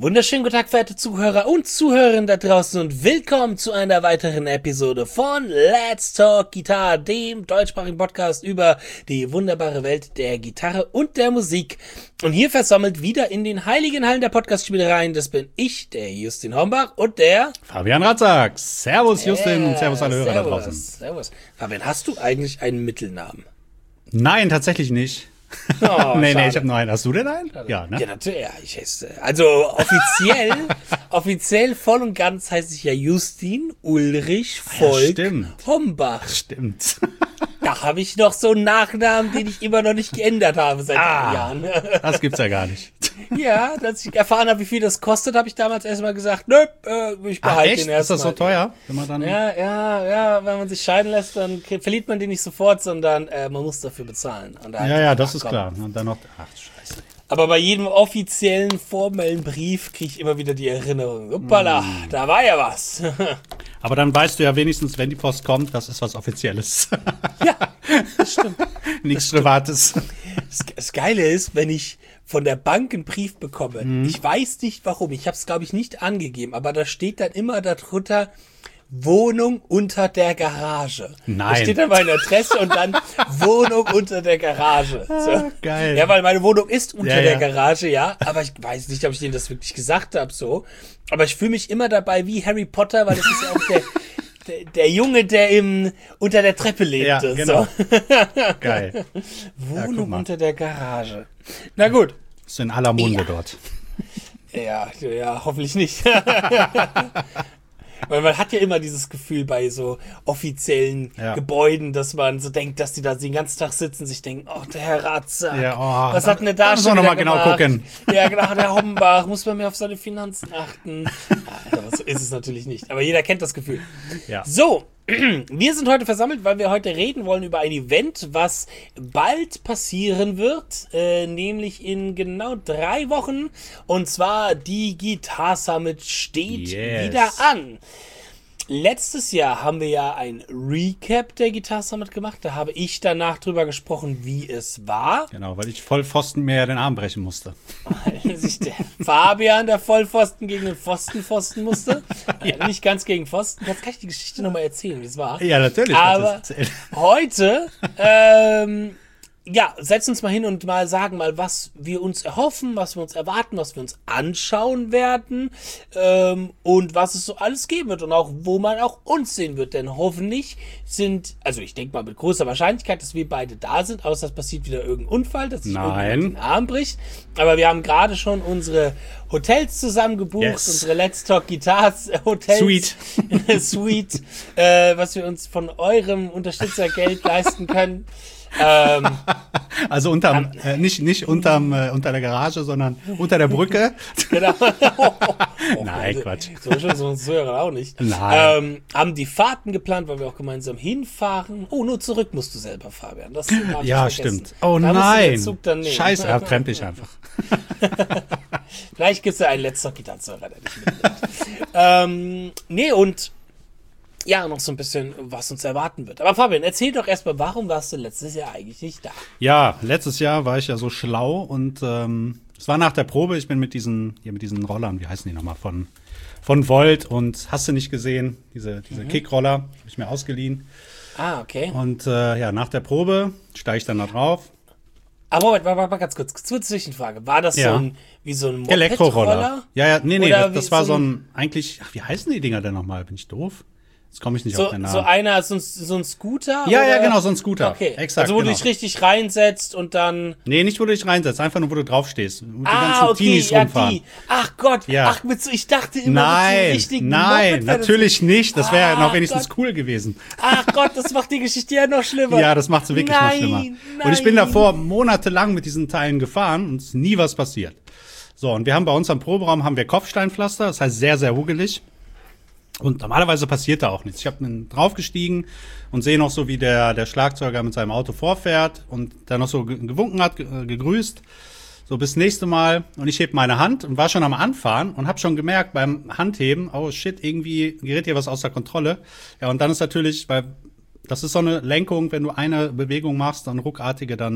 Wunderschönen guten Tag, verehrte Zuhörer und Zuhörerinnen da draußen und willkommen zu einer weiteren Episode von Let's Talk Guitar, dem deutschsprachigen Podcast über die wunderbare Welt der Gitarre und der Musik. Und hier versammelt wieder in den heiligen Hallen der Podcast-Spielereien, das bin ich, der Justin Hombach und der Fabian Ratzak. Servus Justin und servus alle Hörer da draußen. Servus. Fabian, hast du eigentlich einen Mittelnamen? Nein, tatsächlich nicht. Oh, nee, ich habe nur einen. Hast du denn einen? Ja, ne? Ja, natürlich. Ja, ich heiße, also offiziell voll und ganz heiße ich ja Justin Ulrich Volk Hombach. Stimmt. Da habe ich noch so einen Nachnamen, den ich immer noch nicht geändert habe seit Jahren. Das gibt's ja gar nicht. Ja, als ich erfahren habe, wie viel das kostet, habe ich damals erstmal gesagt, nö, ich behalte den erstmal. Ist das so teuer? Wenn man dann ja, wenn man sich scheiden lässt, dann verliert man den nicht sofort, sondern man muss dafür bezahlen. Und das ist klar. Und dann noch, scheiße. Aber bei jedem offiziellen, formellen Brief kriege ich immer wieder die Erinnerung. Uppala, da war ja was. Aber dann weißt du ja wenigstens, wenn die Post kommt, das ist was Offizielles. Ja, das stimmt. Nichts Privates. Das Geile ist, wenn ich von der Bank einen Brief bekomme, ich weiß nicht warum, ich habe es glaube ich nicht angegeben, aber da steht dann immer darunter Wohnung unter der Garage. Nein. Da steht dann meine Adresse und dann Wohnung unter der Garage. So. Geil. Ja, weil meine Wohnung ist unter der Garage, ja. Aber ich weiß nicht, ob ich denen das wirklich gesagt habe, so. Aber ich fühle mich immer dabei wie Harry Potter, weil das ist ja auch der Junge, der unter der Treppe lebte. Ja, genau. So. Geil. Wohnung unter der Garage. Na gut. Ist in aller Munde dort. Ja, hoffentlich nicht. Weil man hat ja immer dieses Gefühl bei so offiziellen Gebäuden, dass man so denkt, dass die da den ganzen Tag sitzen, sich denken, oh, der Herr Ratzak, was hat denn der da schon wieder genau gucken. Ja, genau, der Hombach, muss man mehr auf seine Finanzen achten. So ist es natürlich nicht, aber jeder kennt das Gefühl. Ja. So, wir sind heute versammelt, weil wir heute reden wollen über ein Event, was bald passieren wird, nämlich in genau 3 Wochen. Und zwar die Guitar Summit steht wieder an. Letztes Jahr haben wir ja ein Recap der Guitar Summit gemacht. Da habe ich danach drüber gesprochen, wie es war. Genau, weil ich Vollpfosten mir ja den Arm brechen musste. Weil sich der Fabian, der Vollpfosten, gegen den Pfosten musste. Nicht ganz gegen Pfosten. Jetzt kann ich die Geschichte nochmal erzählen, wie es war. Ja, natürlich. Aber heute, setzen uns mal hin und mal sagen mal, was wir uns erhoffen, was wir uns erwarten, was wir uns anschauen werden und was es so alles geben wird und auch, wo man auch uns sehen wird. Denn hoffentlich ich denke mal mit großer Wahrscheinlichkeit, dass wir beide da sind, außer es passiert wieder irgendein Unfall, dass sich irgendjemand den Arm bricht. Aber wir haben gerade schon unsere Hotels zusammen gebucht, unsere Let's Talk Guitars Hotels. Suite, was wir uns von eurem Unterstützergeld leisten können. Also nicht unter der Garage, sondern unter der Brücke. Genau. Nein, Quatsch. So schön sind uns Hörer auch nicht. Nein. Haben die Fahrten geplant, weil wir auch gemeinsam hinfahren. Oh, nur zurück musst du selber, Fabian. Das ja, stimmt. Oh da nein. Dann Scheiße, kremp ich einfach. Vielleicht gibt es ja einen letzter Gitarrenzuhörer, der nicht mitnimmt. Und ja, noch so ein bisschen, was uns erwarten wird. Aber Fabian, erzähl doch erstmal, warum warst du letztes Jahr eigentlich nicht da? Ja, letztes Jahr war ich ja so schlau und es war nach der Probe. Ich bin mit diesen Rollern, wie heißen die nochmal, von Volt und hast du nicht gesehen, diese Kickroller, habe ich mir ausgeliehen. Ah, okay. Und nach der Probe steige ich dann da drauf. Aber Moment, warte ganz kurz, zur Zwischenfrage. War das so ein Moped-Roller? Elektroroller. Ja, nee, das war so ein, eigentlich, wie heißen die Dinger denn nochmal? Bin ich doof? Jetzt komme ich nicht auf den Namen. So ein Scooter? Ja, genau, so ein Scooter. Okay. Exakt, also wo du dich richtig reinsetzt und dann... Nee, nicht wo du dich reinsetzt, einfach nur wo du drauf stehst. Und die ganzen Teenies rumfahren. Ach Gott, ja. Ich dachte immer mit so richtigen Nein, natürlich nicht. Das wäre ja noch wenigstens cool gewesen. Ach Gott, das macht die Geschichte ja noch schlimmer. Ja, das macht sie wirklich noch schlimmer. Nein. Und ich bin davor monatelang mit diesen Teilen gefahren und es ist nie was passiert. So, und wir haben bei uns am Proberaum Kopfsteinpflaster, das heißt sehr, sehr hugelig. Und normalerweise passiert da auch nichts. Ich bin draufgestiegen und sehe noch so, wie der Schlagzeuger mit seinem Auto vorfährt und dann noch so gewunken hat, gegrüßt. So, bis nächste Mal. Und ich heb meine Hand und war schon am Anfahren und habe schon gemerkt beim Handheben, oh shit, irgendwie gerät hier was außer Kontrolle. Ja, und dann ist natürlich, weil das ist so eine Lenkung, wenn du eine Bewegung machst, dann ruckartige, dann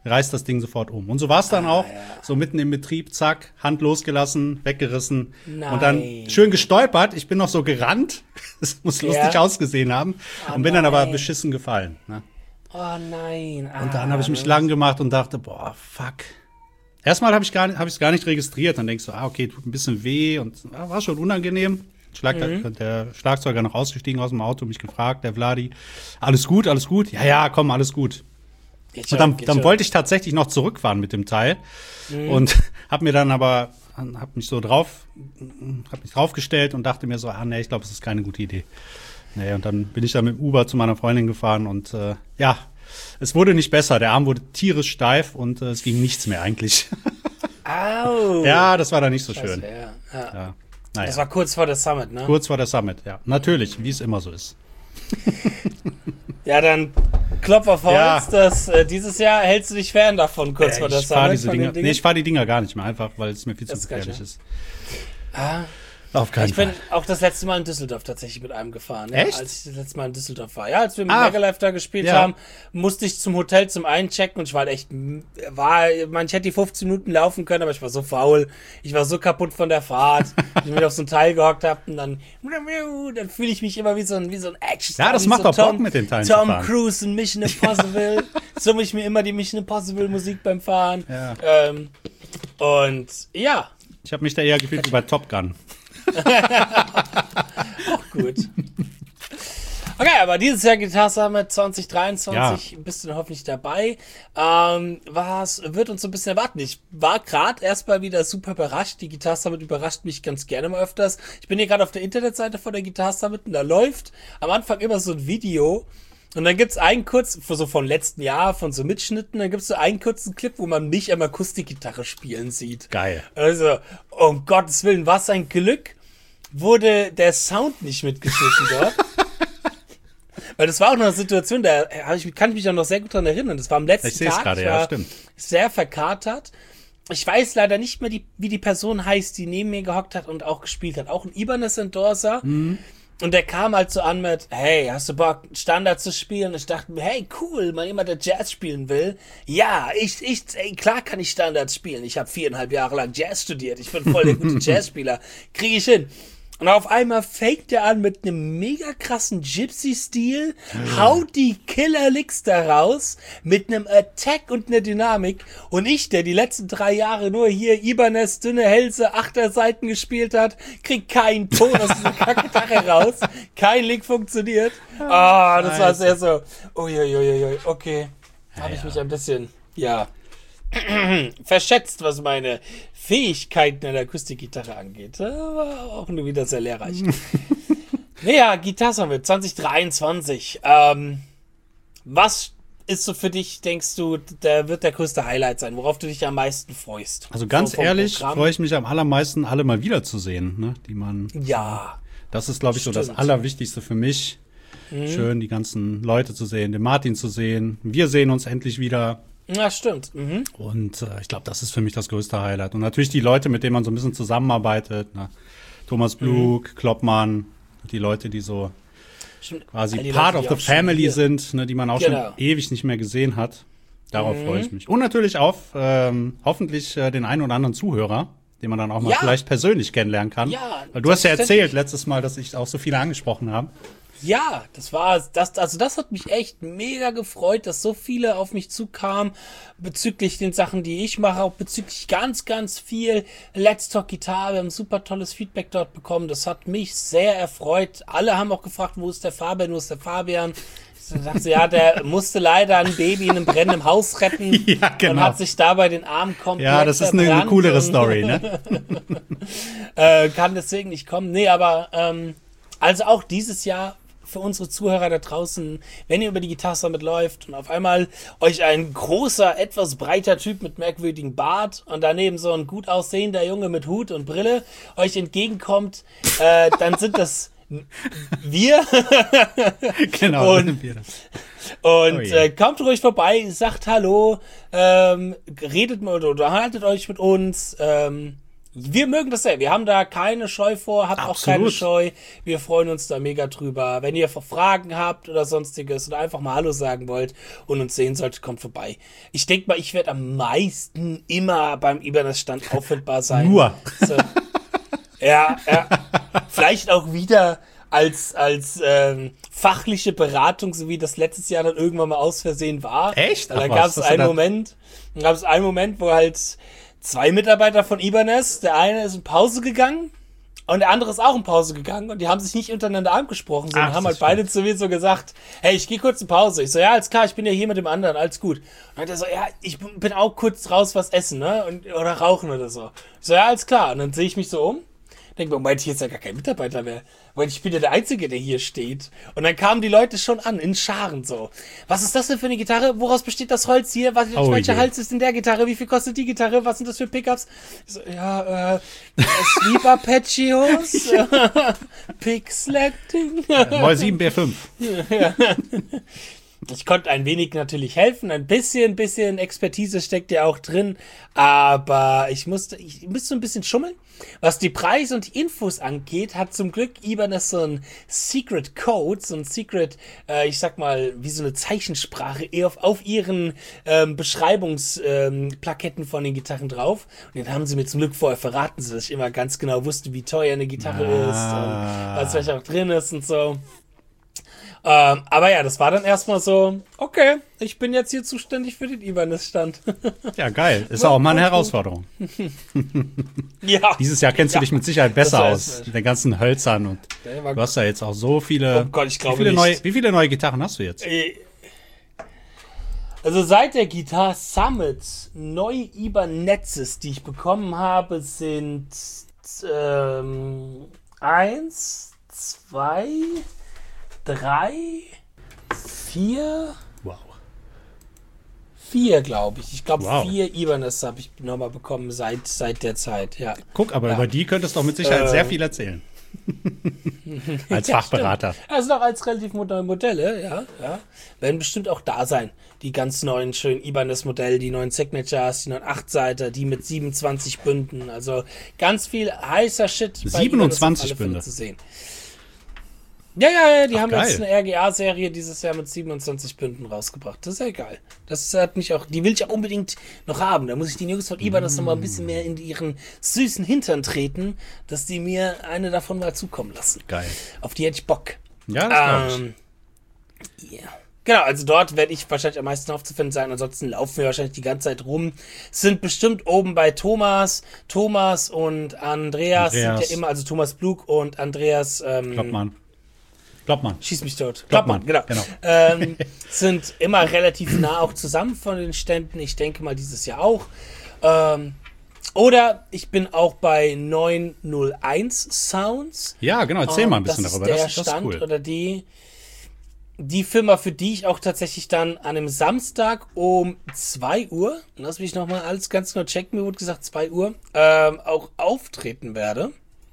reißt das Ding sofort um. Und so war es dann auch. Ja. So mitten im Betrieb, zack, Hand losgelassen, weggerissen. Nein. Und dann schön gestolpert. Ich bin noch so gerannt. Das muss lustig ausgesehen haben. Und bin dann aber beschissen gefallen. Ne? Oh nein. Und dann habe ich mich lang gemacht und dachte, boah, fuck. Erstmal habe ich es gar nicht registriert. Dann denkst du, okay, tut ein bisschen weh. Und war schon unangenehm. Der Schlagzeuger noch ausgestiegen aus dem Auto, mich gefragt, der Vladi, alles gut? Ja, komm, alles gut. Und dann wollte ich tatsächlich noch zurückfahren mit dem Teil und hab mich draufgestellt und dachte mir so, nee, ich glaube, es ist keine gute Idee. Nee, und dann bin ich da mit dem Uber zu meiner Freundin gefahren und es wurde nicht besser. Der Arm wurde tierisch steif und es ging nichts mehr eigentlich. Au! Ja, das war dann nicht so schön. Ja. Naja. Das war kurz vor der Summit, ne? Kurz vor der Summit, ja. Natürlich, wie es immer so ist. Ja, dann Klopf auf Holz, dass dieses Jahr hältst du dich fern davon, kurz vor der Summit. Ich fahre die Dinger gar nicht mehr, einfach, weil es mir viel zu gefährlich ist. Auf keinen Fall. Ich bin auch das letzte Mal in Düsseldorf tatsächlich mit einem gefahren. Echt? Ja, als ich das letzte Mal in Düsseldorf war. Ja, als wir mit Megalife da gespielt haben, musste ich zum Hotel zum Einchecken und ich war halt echt, ich hätte die 15 Minuten laufen können, aber ich war so faul. Ich war so kaputt von der Fahrt. Ich mich auf so ein Teil gehockt habe und dann fühle ich mich immer wie so ein Action-Star. Ja, das macht doch Bock mit den Teilen zu fahren. Tom Cruise in Mission Impossible. Summe ich mir immer die Mission Impossible Musik beim Fahren. Ja. Und ja. Ich habe mich da eher gefühlt wie bei Top Gun. Auch gut. Okay, aber dieses Jahr Guitar Summit 2023 bist du dann hoffentlich dabei. Was wird uns so ein bisschen erwarten? Ich war gerade erstmal wieder super überrascht. Die Guitar Summit überrascht mich ganz gerne mal öfters. Ich bin hier gerade auf der Internetseite von der Guitar Summit und da läuft am Anfang immer so ein Video. Und dann gibt's einen so von letzten Jahr, von so Mitschnitten, dann gibt's so einen kurzen Clip, wo man mich am Akustikgitarre spielen sieht. Geil. Also, um Gottes Willen, was ein Glück, wurde der Sound nicht mitgeschnitten dort. Weil das war auch noch eine Situation, kann ich mich auch noch sehr gut dran erinnern. Das war am letzten Tag. Grade, ja, stimmt. Sehr verkatert. Ich weiß leider nicht mehr, wie die Person heißt, die neben mir gehockt hat und auch gespielt hat. Auch ein Ibanez-Endorser. Mhm. Und der kam halt so an mit, hey, hast du Bock, Standard zu spielen? Und ich dachte mir, hey, cool, mal jemand, der Jazz spielen will. Ja, klar kann ich Standards spielen. Ich habe 4,5 Jahre lang Jazz studiert. Ich bin voll der gute Jazzspieler. Kriege ich hin. Und auf einmal fängt er an mit einem mega krassen Gypsy-Stil, haut die Killer-Licks da raus, mit einem Attack und einer Dynamik. Und ich, der die letzten 3 Jahre nur hier Ibanez, dünne Hälse, Achterseiten gespielt hat, kriegt keinen Ton aus dieser Kackgitarre raus. Kein Lick funktioniert. Das war sehr so, uiuiui, okay. Habe ich mich ein bisschen, verschätzt, was meine Fähigkeiten an der Akustikgitarre angeht. War auch nur wieder sehr lehrreich. Naja, Guitar Summit 2023. Was ist so für dich, denkst du, der wird der größte Highlight sein, worauf du dich am meisten freust? Also ganz ehrlich, freue ich mich am allermeisten, alle mal wiederzusehen, ne? Das ist, glaube ich, so das Allerwichtigste für mich. Schön, die ganzen Leute zu sehen, den Martin zu sehen. Wir sehen uns endlich wieder. Ja, stimmt. Und ich glaube, das ist für mich das größte Highlight. Und natürlich die Leute, mit denen man so ein bisschen zusammenarbeitet. Ne? Thomas Blug, Kloppmann, die Leute, die so quasi part of the family sind, ne, die man auch schon ewig nicht mehr gesehen hat. Darauf freue ich mich. Und natürlich auf hoffentlich den einen oder anderen Zuhörer, den man dann auch mal vielleicht persönlich kennenlernen kann. Ja, weil du hast ja erzählt letztes Mal, dass ich auch so viele angesprochen habe. Ja, das hat mich echt mega gefreut, dass so viele auf mich zukamen bezüglich den Sachen, die ich mache, auch bezüglich ganz, ganz viel Let's Talk Guitar. Wir haben super tolles Feedback dort bekommen. Das hat mich sehr erfreut. Alle haben auch gefragt, wo ist der Fabian? Ich dachte, der musste leider ein Baby in einem brennenden Haus retten und hat sich dabei den Arm komplett verbrannt. Ja, das ist eine coolere Story, ne? Kann deswegen nicht kommen. Nee, aber also auch dieses Jahr für unsere Zuhörer da draußen, wenn ihr über die Guitar Summit läuft und auf einmal euch ein großer, etwas breiter Typ mit merkwürdigem Bart und daneben so ein gut aussehender Junge mit Hut und Brille euch entgegenkommt, dann sind das wir. Genau. Und kommt ruhig vorbei, sagt Hallo, redet mal oder unterhaltet euch mit uns. Wir mögen das sehr. Wir haben da keine Scheu vor, habt auch keine Absolut. Scheu. Wir freuen uns da mega drüber. Wenn ihr Fragen habt oder sonstiges oder einfach mal Hallo sagen wollt und uns sehen solltet, kommt vorbei. Ich denke mal, ich werde am meisten immer beim Ibanez-Stand auffindbar sein. Nur. So. Ja. Vielleicht auch wieder als fachliche Beratung, so wie das letztes Jahr dann irgendwann mal aus Versehen war. Echt? Da Ach gab was, es hast du einen Moment, wo halt 2 Mitarbeiter von Ibanez, der eine ist in Pause gegangen und der andere ist auch in Pause gegangen und die haben sich nicht untereinander angesprochen, sondern Ach, haben das halt beide zu mir so gesagt, hey, ich gehe kurz in Pause. Ich so, ja, alles klar, ich bin ja hier mit dem anderen, alles gut. Und dann hat er so, ja, ich bin auch kurz raus was essen, ne? Oder rauchen oder so. Ich so, ja, alles klar. Und dann sehe ich mich so um. Denke mir, Moment, hier ist ja gar kein Mitarbeiter mehr. Moment, ich bin ja der Einzige, der hier steht. Und dann kamen die Leute schon an, in Scharen so. Was ist das denn für eine Gitarre? Woraus besteht das Holz hier? Welcher Hals ist in der Gitarre? Wie viel kostet die Gitarre? Was sind das für Pickups? Ich so, Sleep Arpeggios, Pick Selecting. Moll 7 B5. Ich konnte ein wenig natürlich helfen, ein bisschen Expertise steckt ja auch drin, aber ich musste ein bisschen schummeln. Was die Preise und die Infos angeht, hat zum Glück Ibanez so ein Secret Code, so ein Secret, ich sag mal, wie so eine Zeichensprache auf ihren Beschreibungsplaketten von den Gitarren drauf. Und den haben sie mir zum Glück vorher verraten, sodass ich immer ganz genau wusste, wie teuer eine Gitarre ist und was vielleicht auch drin ist und so. Aber ja, das war dann erstmal so, okay, ich bin jetzt hier zuständig für den Ibanez-Stand. Ja, geil. Ist auch mal eine Herausforderung. Ja. Dieses Jahr kennst du dich mit Sicherheit besser Das aus. heißt, Mit den ganzen Hölzern und du hast ja jetzt auch so viele. Oh Gott, ich glaube wie viele neue Gitarren hast du jetzt? Also seit der Guitar Summit neue Ibanezes, die ich bekommen habe, sind 1, 2, 3, 4. Wow. 4, glaube ich. Ich glaube, Wow. 4 Ibanez habe ich nochmal bekommen seit der Zeit, ja. Guck, aber über die könntest du auch mit Sicherheit sehr viel erzählen. Als Fachberater. Stimmt. Also noch als relativ neue Modelle, ja. Werden bestimmt auch da sein. Die ganz neuen, schönen Ibanez-Modelle, die neuen Signatures, die neuen 8-Seiter, die mit 27 Bünden. Also ganz viel heißer Shit bei 27 Ibanez auf alle Fälle Bünde. zu sehen. Ja, die haben geil. jetzt eine RGA-Serie dieses Jahr mit 27 Bünden rausgebracht. Das ist ja geil. Das hat mich auch, die will ich auch unbedingt noch haben. Da muss ich die Jungs von Ibanez noch mal ein bisschen mehr in ihren süßen Hintern treten, dass die mir eine davon mal zukommen lassen. Geil. Auf die hätte ich Bock. Ja, das glaube ich. Ja. Genau, also dort werde ich wahrscheinlich am meisten aufzufinden sein. Ansonsten laufen wir wahrscheinlich die ganze Zeit rum. Sind bestimmt oben bei Thomas und Andreas sind ja immer, also Thomas Blug und Andreas Kloppmann. Schieß mich tot. Kloppmann, genau. Sind immer relativ nah auch zusammen von den Ständen. Ich denke mal dieses Jahr auch. Oder ich bin auch bei 901 Sounds. Ja, genau, erzähl mal ein bisschen das darüber. Ist der Das ist Stand cool. oder die Firma, für die ich auch tatsächlich dann an einem Samstag um 2 Uhr, lass mich nochmal alles ganz genau checken, mir wurde gesagt 2 Uhr, auch auftreten werde.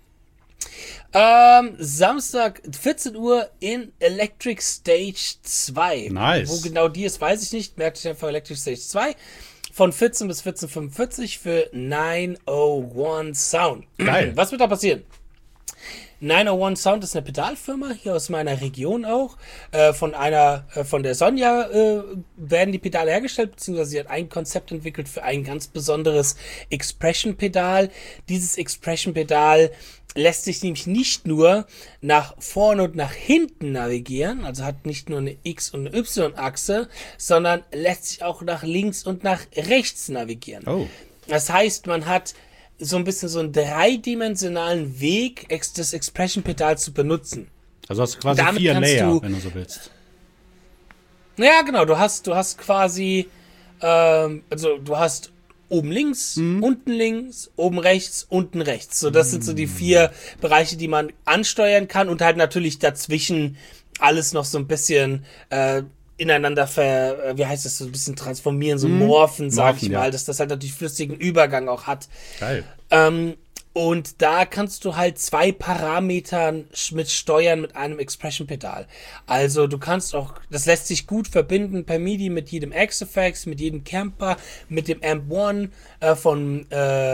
Samstag 14 Uhr in Electric Stage 2. Nice. Wo genau die ist, weiß ich nicht. Merkt euch einfach Electric Stage 2. Von 14 bis 14.45 für 901 Sound. Geil. Was wird da passieren? 901 Sound ist eine Pedalfirma, hier aus meiner Region auch. Von der Sonja werden die Pedale hergestellt, beziehungsweise sie hat ein Konzept entwickelt für ein ganz besonderes Expression-Pedal. Dieses Expression-Pedal lässt sich nämlich nicht nur nach vorne und nach hinten navigieren, also hat nicht nur eine X- und eine Y-Achse, sondern lässt sich auch nach links und nach rechts navigieren. Oh. Das heißt, man hat so ein bisschen so einen dreidimensionalen Weg, das Expression-Pedal zu benutzen. Also hast du quasi Damit 4 kannst Layer, du- wenn du so willst. Ja, genau, du hast quasi, also du hast oben links, unten links, oben rechts, unten rechts. So, das sind so die 4 Bereiche, die man ansteuern kann und halt natürlich dazwischen alles noch so ein bisschen ineinander so ein bisschen transformieren, so morphen, sag Morphen, ich mal, ja. dass das halt natürlich flüssigen Übergang auch hat. Geil. Und da kannst du halt 2 Parametern mit steuern mit einem Expression-Pedal. Also du kannst auch, das lässt sich gut verbinden per MIDI mit jedem X-Effects, mit jedem Camper, mit dem Amp One von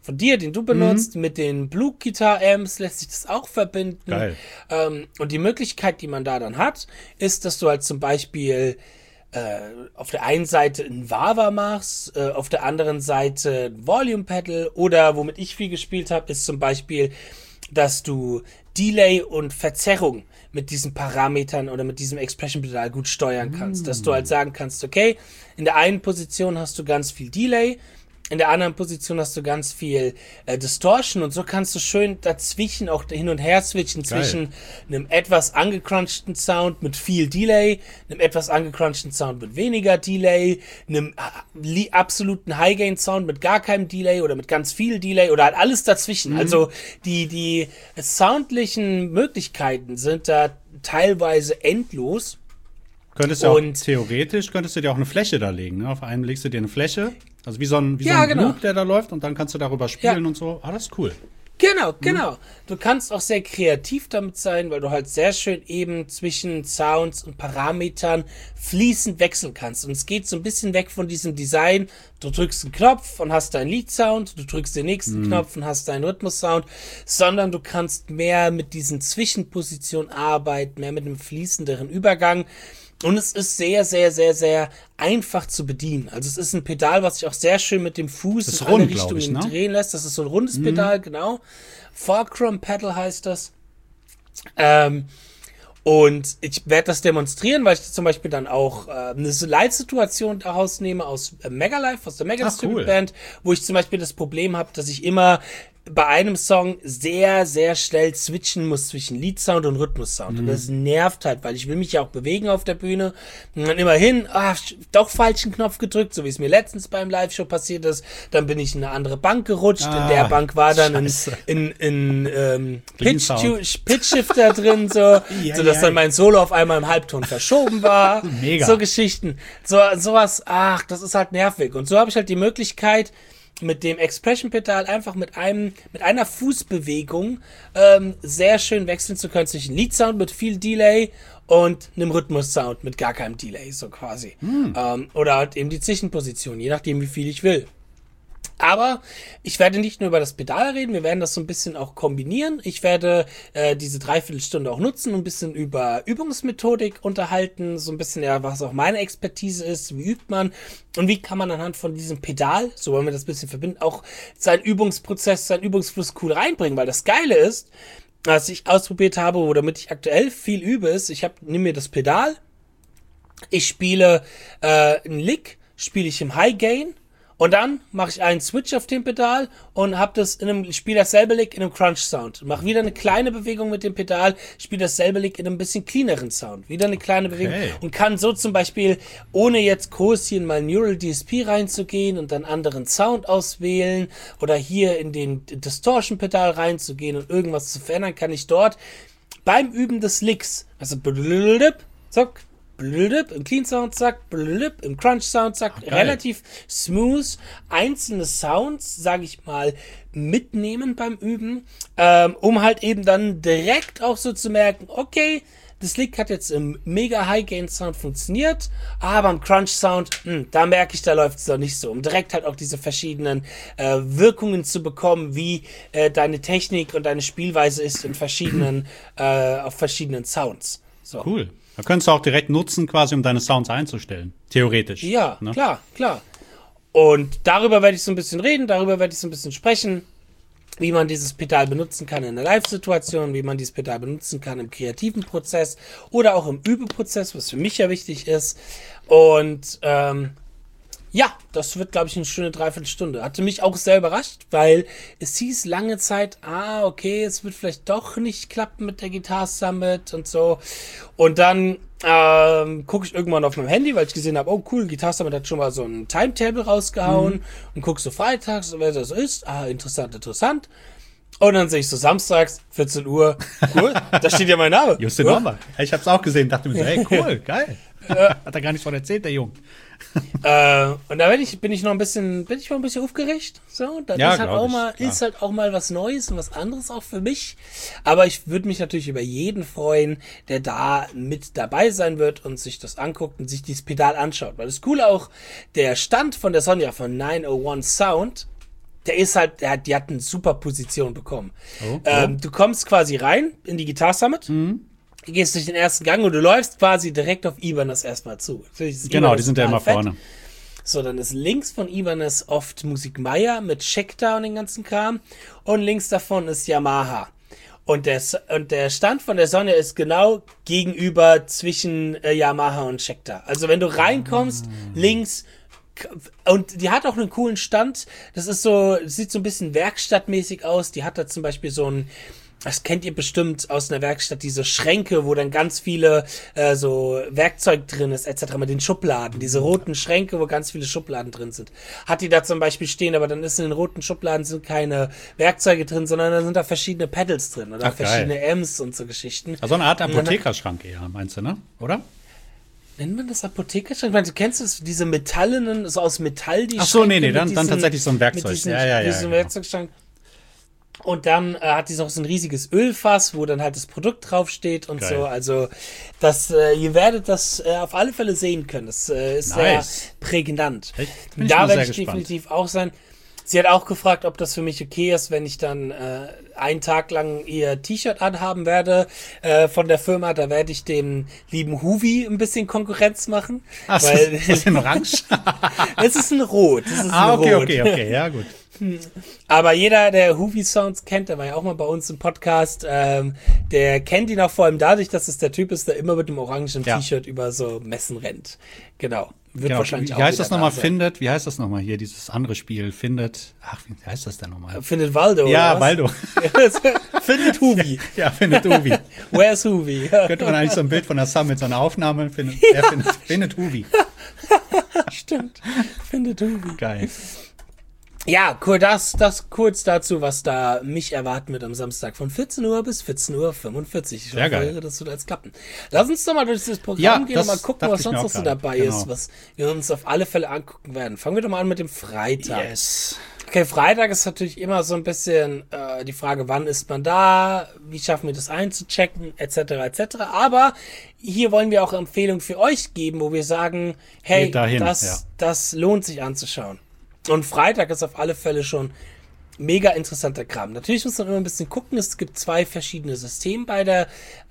von dir, den du benutzt, mit den Blue Guitar Amps lässt sich das auch verbinden. Geil. Und die Möglichkeit, die man da dann hat, ist, dass du halt zum Beispiel auf der einen Seite ein Wah-Wah machst, auf der anderen Seite ein Volume Pedal, oder womit ich viel gespielt habe, ist zum Beispiel, dass du Delay und Verzerrung mit diesen Parametern oder mit diesem Expression-Pedal gut steuern kannst. Dass du halt sagen kannst, okay, in der einen Position hast du ganz viel Delay, in der anderen Position hast du ganz viel Distortion, und so kannst du schön dazwischen auch hin und her switchen. Geil. Zwischen einem etwas angecrunchten Sound mit viel Delay, einem etwas angecrunchten Sound mit weniger Delay, einem absoluten High-Gain-Sound mit gar keinem Delay oder mit ganz viel Delay oder halt alles dazwischen. Also die soundlichen Möglichkeiten sind da teilweise endlos. Könntest du auch theoretisch dir auch eine Fläche da legen. Ne? Auf einem legst du dir eine Fläche, also wie so ein genau. Loop, der da läuft, und dann kannst du darüber spielen und so. Das ist cool. Genau. Du kannst auch sehr kreativ damit sein, weil du halt sehr schön eben zwischen Sounds und Parametern fließend wechseln kannst. Und es geht so ein bisschen weg von diesem Design. Du drückst einen Knopf und hast deinen Lead-Sound, du drückst den nächsten Knopf und hast deinen Rhythmus-Sound, sondern du kannst mehr mit diesen Zwischenpositionen arbeiten, mehr mit einem fließenderen Übergang. Und es ist sehr, sehr, sehr, sehr einfach zu bedienen. Also es ist ein Pedal, was sich auch sehr schön mit dem Fuß in alle Richtungen drehen lässt. Das ist so ein rundes Pedal, genau. Fulcrum Pedal heißt das. Und ich werde das demonstrieren, weil ich zum Beispiel dann auch eine Live-Situation daraus nehme aus Megalife, aus der Megadistribute-Band, wo ich zum Beispiel das Problem habe, dass ich immer bei einem Song sehr, sehr schnell switchen muss zwischen Lead-Sound und Rhythmus-Sound. Und das nervt halt, weil ich will mich ja auch bewegen auf der Bühne. Und dann immerhin, doch falschen Knopf gedrückt, so wie es mir letztens beim Live-Show passiert ist. Dann bin ich in eine andere Bank gerutscht. In der Bank war dann ein Pitch-Shifter drin, sodass dann mein Solo auf einmal im Halbton verschoben war. Mega. So Geschichten. Sowas, das ist halt nervig. Und so habe ich halt die Möglichkeit, mit dem Expression-Pedal einfach mit einer Fußbewegung sehr schön wechseln zu können zwischen Lead-Sound mit viel Delay und einem Rhythmus-Sound mit gar keinem Delay, so quasi. Oder halt eben die Zwischenposition, je nachdem, wie viel ich will. Aber ich werde nicht nur über das Pedal reden, wir werden das so ein bisschen auch kombinieren. Ich werde diese Dreiviertelstunde auch nutzen, ein bisschen über Übungsmethodik unterhalten, so ein bisschen was auch meine Expertise ist, wie übt man und wie kann man anhand von diesem Pedal, so wollen wir das ein bisschen verbinden, auch seinen Übungsprozess, seinen Übungsfluss cool reinbringen, weil das Geile ist, was ich ausprobiert habe, womit ich aktuell viel übe, ist, nehme mir das Pedal, ich spiele einen Lick, spiele ich im High Gain, und dann mache ich einen Switch auf dem Pedal und spiele dasselbe Lick in einem Crunch-Sound. Mache wieder eine kleine Bewegung mit dem Pedal, spiele dasselbe Lick in einem bisschen cleaneren Sound. Wieder eine kleine Bewegung. Und kann so zum Beispiel, ohne jetzt groß hier in mein Neural DSP reinzugehen und dann anderen Sound auswählen oder hier in den Distortion-Pedal reinzugehen und irgendwas zu verändern, kann ich dort beim Üben des Licks, also zack, im Clean Sound, zack, im Crunch Sound, zack, relativ smooth einzelne Sounds, sage ich mal, mitnehmen beim Üben, um halt eben dann direkt auch so zu merken, okay, das Lick hat jetzt im mega High Gain Sound funktioniert, aber im Crunch Sound, da merke ich, da läuft es doch nicht so, um direkt halt auch diese verschiedenen Wirkungen zu bekommen, wie deine Technik und deine Spielweise ist in auf verschiedenen Sounds. So. Cool. Da könntest du auch direkt nutzen, quasi, um deine Sounds einzustellen. Theoretisch. Ja, ne? Klar. Und darüber werde ich so ein bisschen reden, darüber werde ich so ein bisschen sprechen, wie man dieses Pedal benutzen kann in einer Live-Situation, wie man dieses Pedal benutzen kann im kreativen Prozess oder auch im Übeprozess, was für mich ja wichtig ist. Und das wird, glaube ich, eine schöne Dreiviertelstunde. Hatte mich auch sehr überrascht, weil es hieß lange Zeit, okay, es wird vielleicht doch nicht klappen mit der Guitar Summit und so. Und dann gucke ich irgendwann auf meinem Handy, weil ich gesehen habe, oh cool, Guitar Summit hat schon mal so ein Timetable rausgehauen und guckst so freitags, wer das ist. Interessant. Und dann sehe ich so samstags, 14 Uhr, cool, da steht ja mein Name. Justin Norman. Ich hab's auch gesehen, dachte mir so, hey, cool, geil. Hat er gar nichts von erzählt, der Junge. Und da bin ich noch ein bisschen aufgeregt. So, das ist halt auch mal was Neues und was anderes auch für mich. Aber ich würde mich natürlich über jeden freuen, der da mit dabei sein wird und sich das anguckt und sich dieses Pedal anschaut. Weil das Coole auch, der Stand von der Sonja von 901 Sound die hat eine super Position bekommen. Oh. Du kommst quasi rein in die Guitar Summit, gehst durch den ersten Gang und du läufst quasi direkt auf Ibanez erstmal zu. Genau, die sind ja immer vorne. So, dann ist links von Ibanez oft Musik Meier mit Schecter und den ganzen Kram. Und links davon ist Yamaha. Und der Stand von der Sonne ist genau gegenüber zwischen Yamaha und Schecter. Also wenn du reinkommst, links, und die hat auch einen coolen Stand. Das ist so, sieht so ein bisschen werkstattmäßig aus. Die hat da zum Beispiel so ein, das kennt ihr bestimmt aus einer Werkstatt, diese Schränke, wo dann ganz viele so Werkzeug drin ist, etc. Mit den Schubladen, diese roten Schränke, wo ganz viele Schubladen drin sind. Hat die da zum Beispiel stehen, aber dann ist in den roten Schubladen sind keine Werkzeuge drin, sondern da sind da verschiedene Pedals drin oder verschiedene Amps und so Geschichten. Also eine Art Apothekerschrank eher, meinst du, ne? Oder? Nennt man das Apothekerschrank? Du kennst das, diese metallenen, so aus Metall, die Ach so, Schränke nee, dann tatsächlich so ein Werkzeug. Diesen Genau. Werkzeugschrank. Und dann hat die noch so ein riesiges Ölfass, wo dann halt das Produkt draufsteht und Geil. so. Also ihr werdet das auf alle Fälle sehen können. Das ist sehr prägnant. Echt? Bin ich Da mal werde sehr ich gespannt. definitiv auch sein. Sie hat auch gefragt, ob das für mich okay ist, wenn ich dann einen Tag lang ihr T-Shirt anhaben werde von der Firma. Da werde ich dem lieben Huvi ein bisschen Konkurrenz machen. Ach, weil ist das in Orange? es ist ein Rot. Okay, ja, gut. Aber jeder, der Hoovy Sounds kennt, der war ja auch mal bei uns im Podcast, der kennt ihn auch vor allem dadurch, dass es der Typ ist, der immer mit dem orangen T-Shirt über so Messen rennt. Genau. Wird wahrscheinlich Wie auch heißt das wieder nochmal? da sein. Wie heißt das nochmal hier, dieses andere Spiel? Wie heißt das denn nochmal? Findet Waldo. Ja, oder was? Waldo. Findet Hoovy. Ja, findet Uvi. Where's Hoovy? Könnte man eigentlich so ein Bild von der Summit, so eine Aufnahme finden. Er findet Uvi. Stimmt. Findet Hoovy. Geil. Ja, cool, das kurz dazu, was da mich erwarten wird am Samstag von 14 Uhr bis 14:45 Uhr. Ich Sehr geil. hoffe, das wird als klappen. Lass uns doch mal durch das Programm Ja, gehen das und mal gucken, dachte was ich mir sonst auch noch so gerade. dabei Genau. ist, was wir uns auf alle Fälle angucken werden. Fangen wir doch mal an mit dem Freitag. Yes. Okay, Freitag ist natürlich immer so ein bisschen die Frage, wann ist man da, wie schaffen wir das einzuchecken, etc. etc. Aber hier wollen wir auch Empfehlungen für euch geben, wo wir sagen, hey, Geht dahin, das lohnt sich anzuschauen. Und Freitag ist auf alle Fälle schon mega interessanter Kram. Natürlich muss man immer ein bisschen gucken, es gibt 2 verschiedene Systeme bei der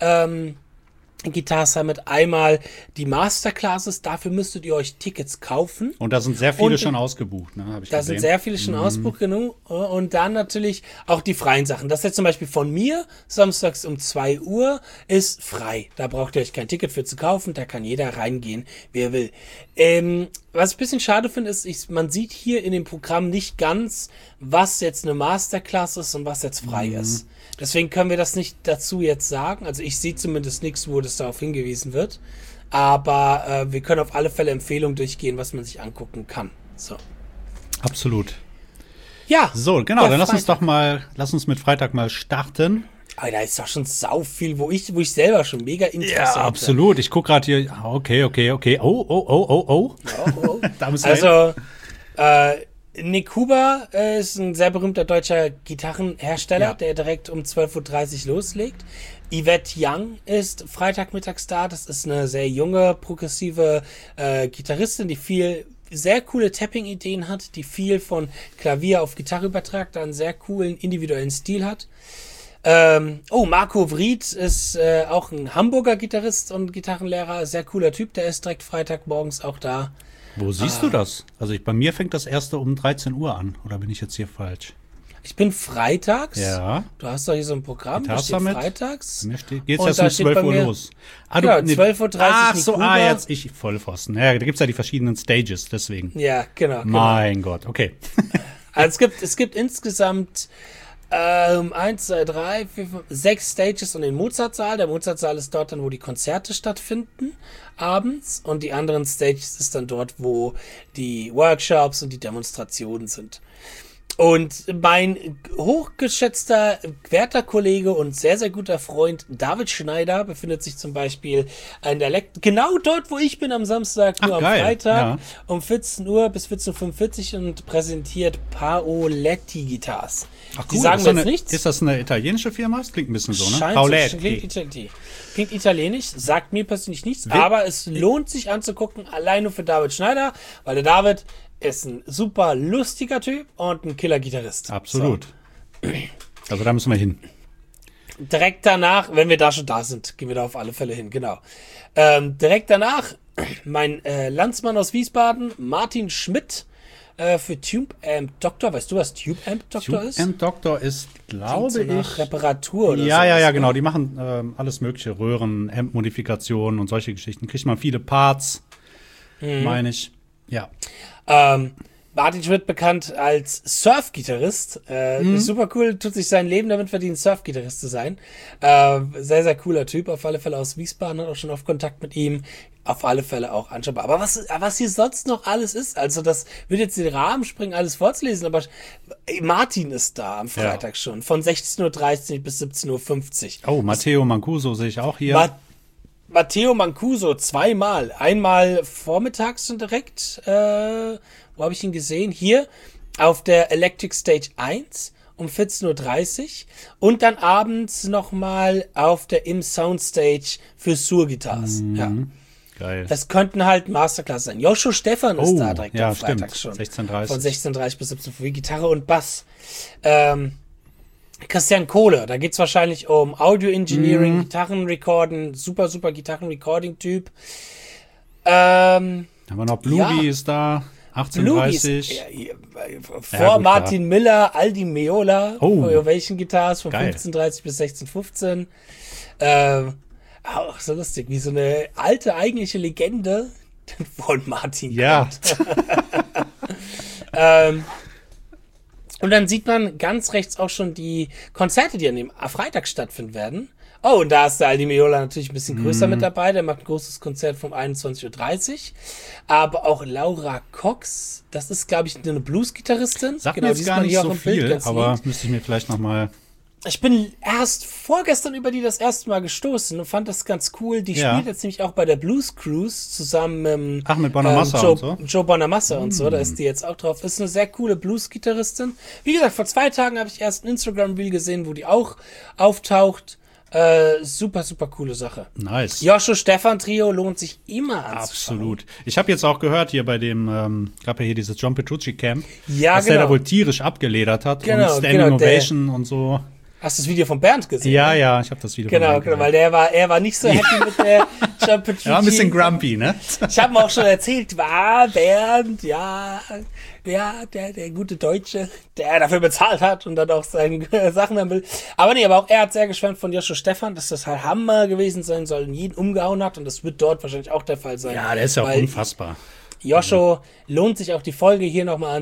Guitar Summit. Einmal die Masterclasses, dafür müsstet ihr euch Tickets kaufen. Und da sind sehr viele Und- schon ausgebucht, ne? Hab ich Da gesehen. sind sehr viele schon ausgebucht genug. Und dann natürlich auch die freien Sachen. Das jetzt zum Beispiel von mir, samstags um 2 Uhr, ist frei. Da braucht ihr euch kein Ticket für zu kaufen. Da kann jeder reingehen, wer will. Was ich ein bisschen schade finde, ist, man sieht hier in dem Programm nicht ganz, was jetzt eine Masterclass ist und was jetzt frei ist. Deswegen können wir das nicht dazu jetzt sagen. Also ich sehe zumindest nichts, wo das darauf hingewiesen wird. Aber wir können auf alle Fälle Empfehlungen durchgehen, was man sich angucken kann. So. Absolut. Ja. So, genau, der dann lass Freitag. uns mit Freitag mal starten. Aber da ist doch schon sau viel, wo ich selber schon mega interessiert Ja, absolut. Ich guck gerade hier. Okay. Oh. Oh. Da müssen wir hin. Also, Nick Huber ist ein sehr berühmter deutscher Gitarrenhersteller, Ja. der direkt um 12:30 Uhr loslegt. Yvette Young ist Freitagmittags da. Das ist eine sehr junge, progressive Gitarristin, die sehr coole Tapping-Ideen hat, die viel von Klavier auf Gitarre übertragt, einen sehr coolen individuellen Stil hat. Marco Wried ist auch ein Hamburger Gitarrist und Gitarrenlehrer, sehr cooler Typ, der ist direkt Freitagmorgens auch da. Wo siehst du das? Also bei mir fängt das erste um 13 Uhr an. Oder bin ich jetzt hier falsch? Ich bin freitags. Ja. Du hast doch hier so ein Programm, da steht Guitar Summit. freitags. Bei mir geht's Und erst da um steht 12 bei Uhr mir- los. Ja, 12:30 Uhr Ach Nick so, Huber. jetzt ich Vollpfosten. Ja, da gibt's ja die verschiedenen Stages, deswegen. Ja, genau. Mein Gott, okay. Also es gibt insgesamt 1, 2, 3, 4, 5, 6 Stages und den Mozartsaal. Der Mozartsaal ist dort dann, wo die Konzerte stattfinden, abends. Und die anderen Stages ist dann dort, wo die Workshops und die Demonstrationen sind. Und mein hochgeschätzter, werter Kollege und sehr, sehr guter Freund David Schneider befindet sich zum Beispiel in der genau dort, wo ich bin am Samstag, nur Ach, am geil, Freitag, ja. um 14 Uhr bis 14:45 Uhr und präsentiert Paoletti Guitars. Die sagen Ist mir das jetzt nichts. Ist das eine italienische Firma? Das klingt ein bisschen so, ne? Scheint so, klingt italienisch, sagt mir persönlich nichts, aber es lohnt sich anzugucken, allein nur für David Schneider, weil der David ist ein super lustiger Typ und ein Killer-Gitarrist. Absolut. Also da müssen wir hin. Direkt danach, wenn wir da schon da sind, gehen wir da auf alle Fälle hin, genau. Direkt danach, mein Landsmann aus Wiesbaden, Martin Schmidt, für Tube Amp Doctor. Weißt du, was Tube Amp Doctor ist? Tube Amp Doctor ist, glaube so nach ich... Reparatur oder so. Ja, genau. Die machen alles mögliche, Röhren, Amp-Modifikationen und solche Geschichten. Kriegt man viele Parts, meine ich. Ja. Martin Schmidt bekannt als Surf-Gitarrist. Super cool, tut sich sein Leben damit verdienen, Surf-Gitarrist zu sein. Sehr, sehr cooler Typ, auf alle Fälle aus Wiesbaden, hat auch schon oft Kontakt mit ihm. Auf alle Fälle auch anschaubar. Aber was hier sonst noch alles ist, also das wird jetzt den Rahmen springen, alles vorzulesen, aber Martin ist da am Freitag schon, von 16:30 Uhr bis 17:50 Uhr. Oh, Matteo Mancuso sehe ich auch hier. Matteo Mancuso zweimal. Einmal vormittags und direkt, wo habe ich ihn gesehen? Hier auf der Electric Stage 1 um 14:30 Uhr und dann abends nochmal auf der Im Soundstage für Sur-Guitars. Ja. Geil. Das könnten halt Masterclass sein. Joshua Stefan ist da direkt am Freitag schon. 16:30. Von 16:30 bis 17 Uhr. Gitarre und Bass. Christian Kohle, da geht's wahrscheinlich um Audio Engineering, Gitarrenrecorden, super Gitarrenrecording-Typ. Haben wir noch Bluegie ist da, 18:30. Vor Martin Miller, Aldi Meola, Oh. Ovation Guitars von Geil. 15:30 bis 16:15. Auch so lustig, wie so eine alte eigentliche Legende von Martin Ja. kommt. Und dann sieht man ganz rechts auch schon die Konzerte, die an dem Freitag stattfinden werden. Oh, und da ist der Aldi Meola natürlich ein bisschen größer mit dabei. Der macht ein großes Konzert um 21:30 Uhr. Aber auch Laura Cox, das ist, glaube ich, eine Blues-Gitarristin. Sagt mir jetzt gar nicht so viel, aber müsste ich mir vielleicht noch mal... Ich bin erst vorgestern über die das erste Mal gestoßen und fand das ganz cool. Die spielt jetzt nämlich auch bei der Blues Cruise zusammen mit Bonamassa und so? Joe Bonamassa und so. Da ist die jetzt auch drauf. Ist eine sehr coole Blues-Gitarristin. Wie gesagt, vor 2 Tagen habe ich erst ein Instagram-Reel gesehen, wo die auch auftaucht. Super coole Sache. Nice. Joshua Stefan Trio lohnt sich immer anzuschauen. Absolut. Ich habe jetzt auch gehört hier bei dem, gab ja hier dieses John Petrucci Camp, Ja, dass der da wohl tierisch abgeledert hat Genau, und Standing genau, Ovation und so. Hast du das Video von Bernd gesehen? Ja, ich habe das Video Genau, weil er war nicht so happy mit der John Petrucci. Er war ein bisschen grumpy, ne? Ich habe ihm auch schon erzählt, war Bernd, der gute Deutsche, der dafür bezahlt hat und dann auch seine Sachen haben will. Aber auch er hat sehr geschwärmt von Joshua Stefan, dass das halt Hammer gewesen sein soll und jeden umgehauen hat und das wird dort wahrscheinlich auch der Fall sein. Ja, der ist ja auch unfassbar. Joshua lohnt sich auch die Folge hier nochmal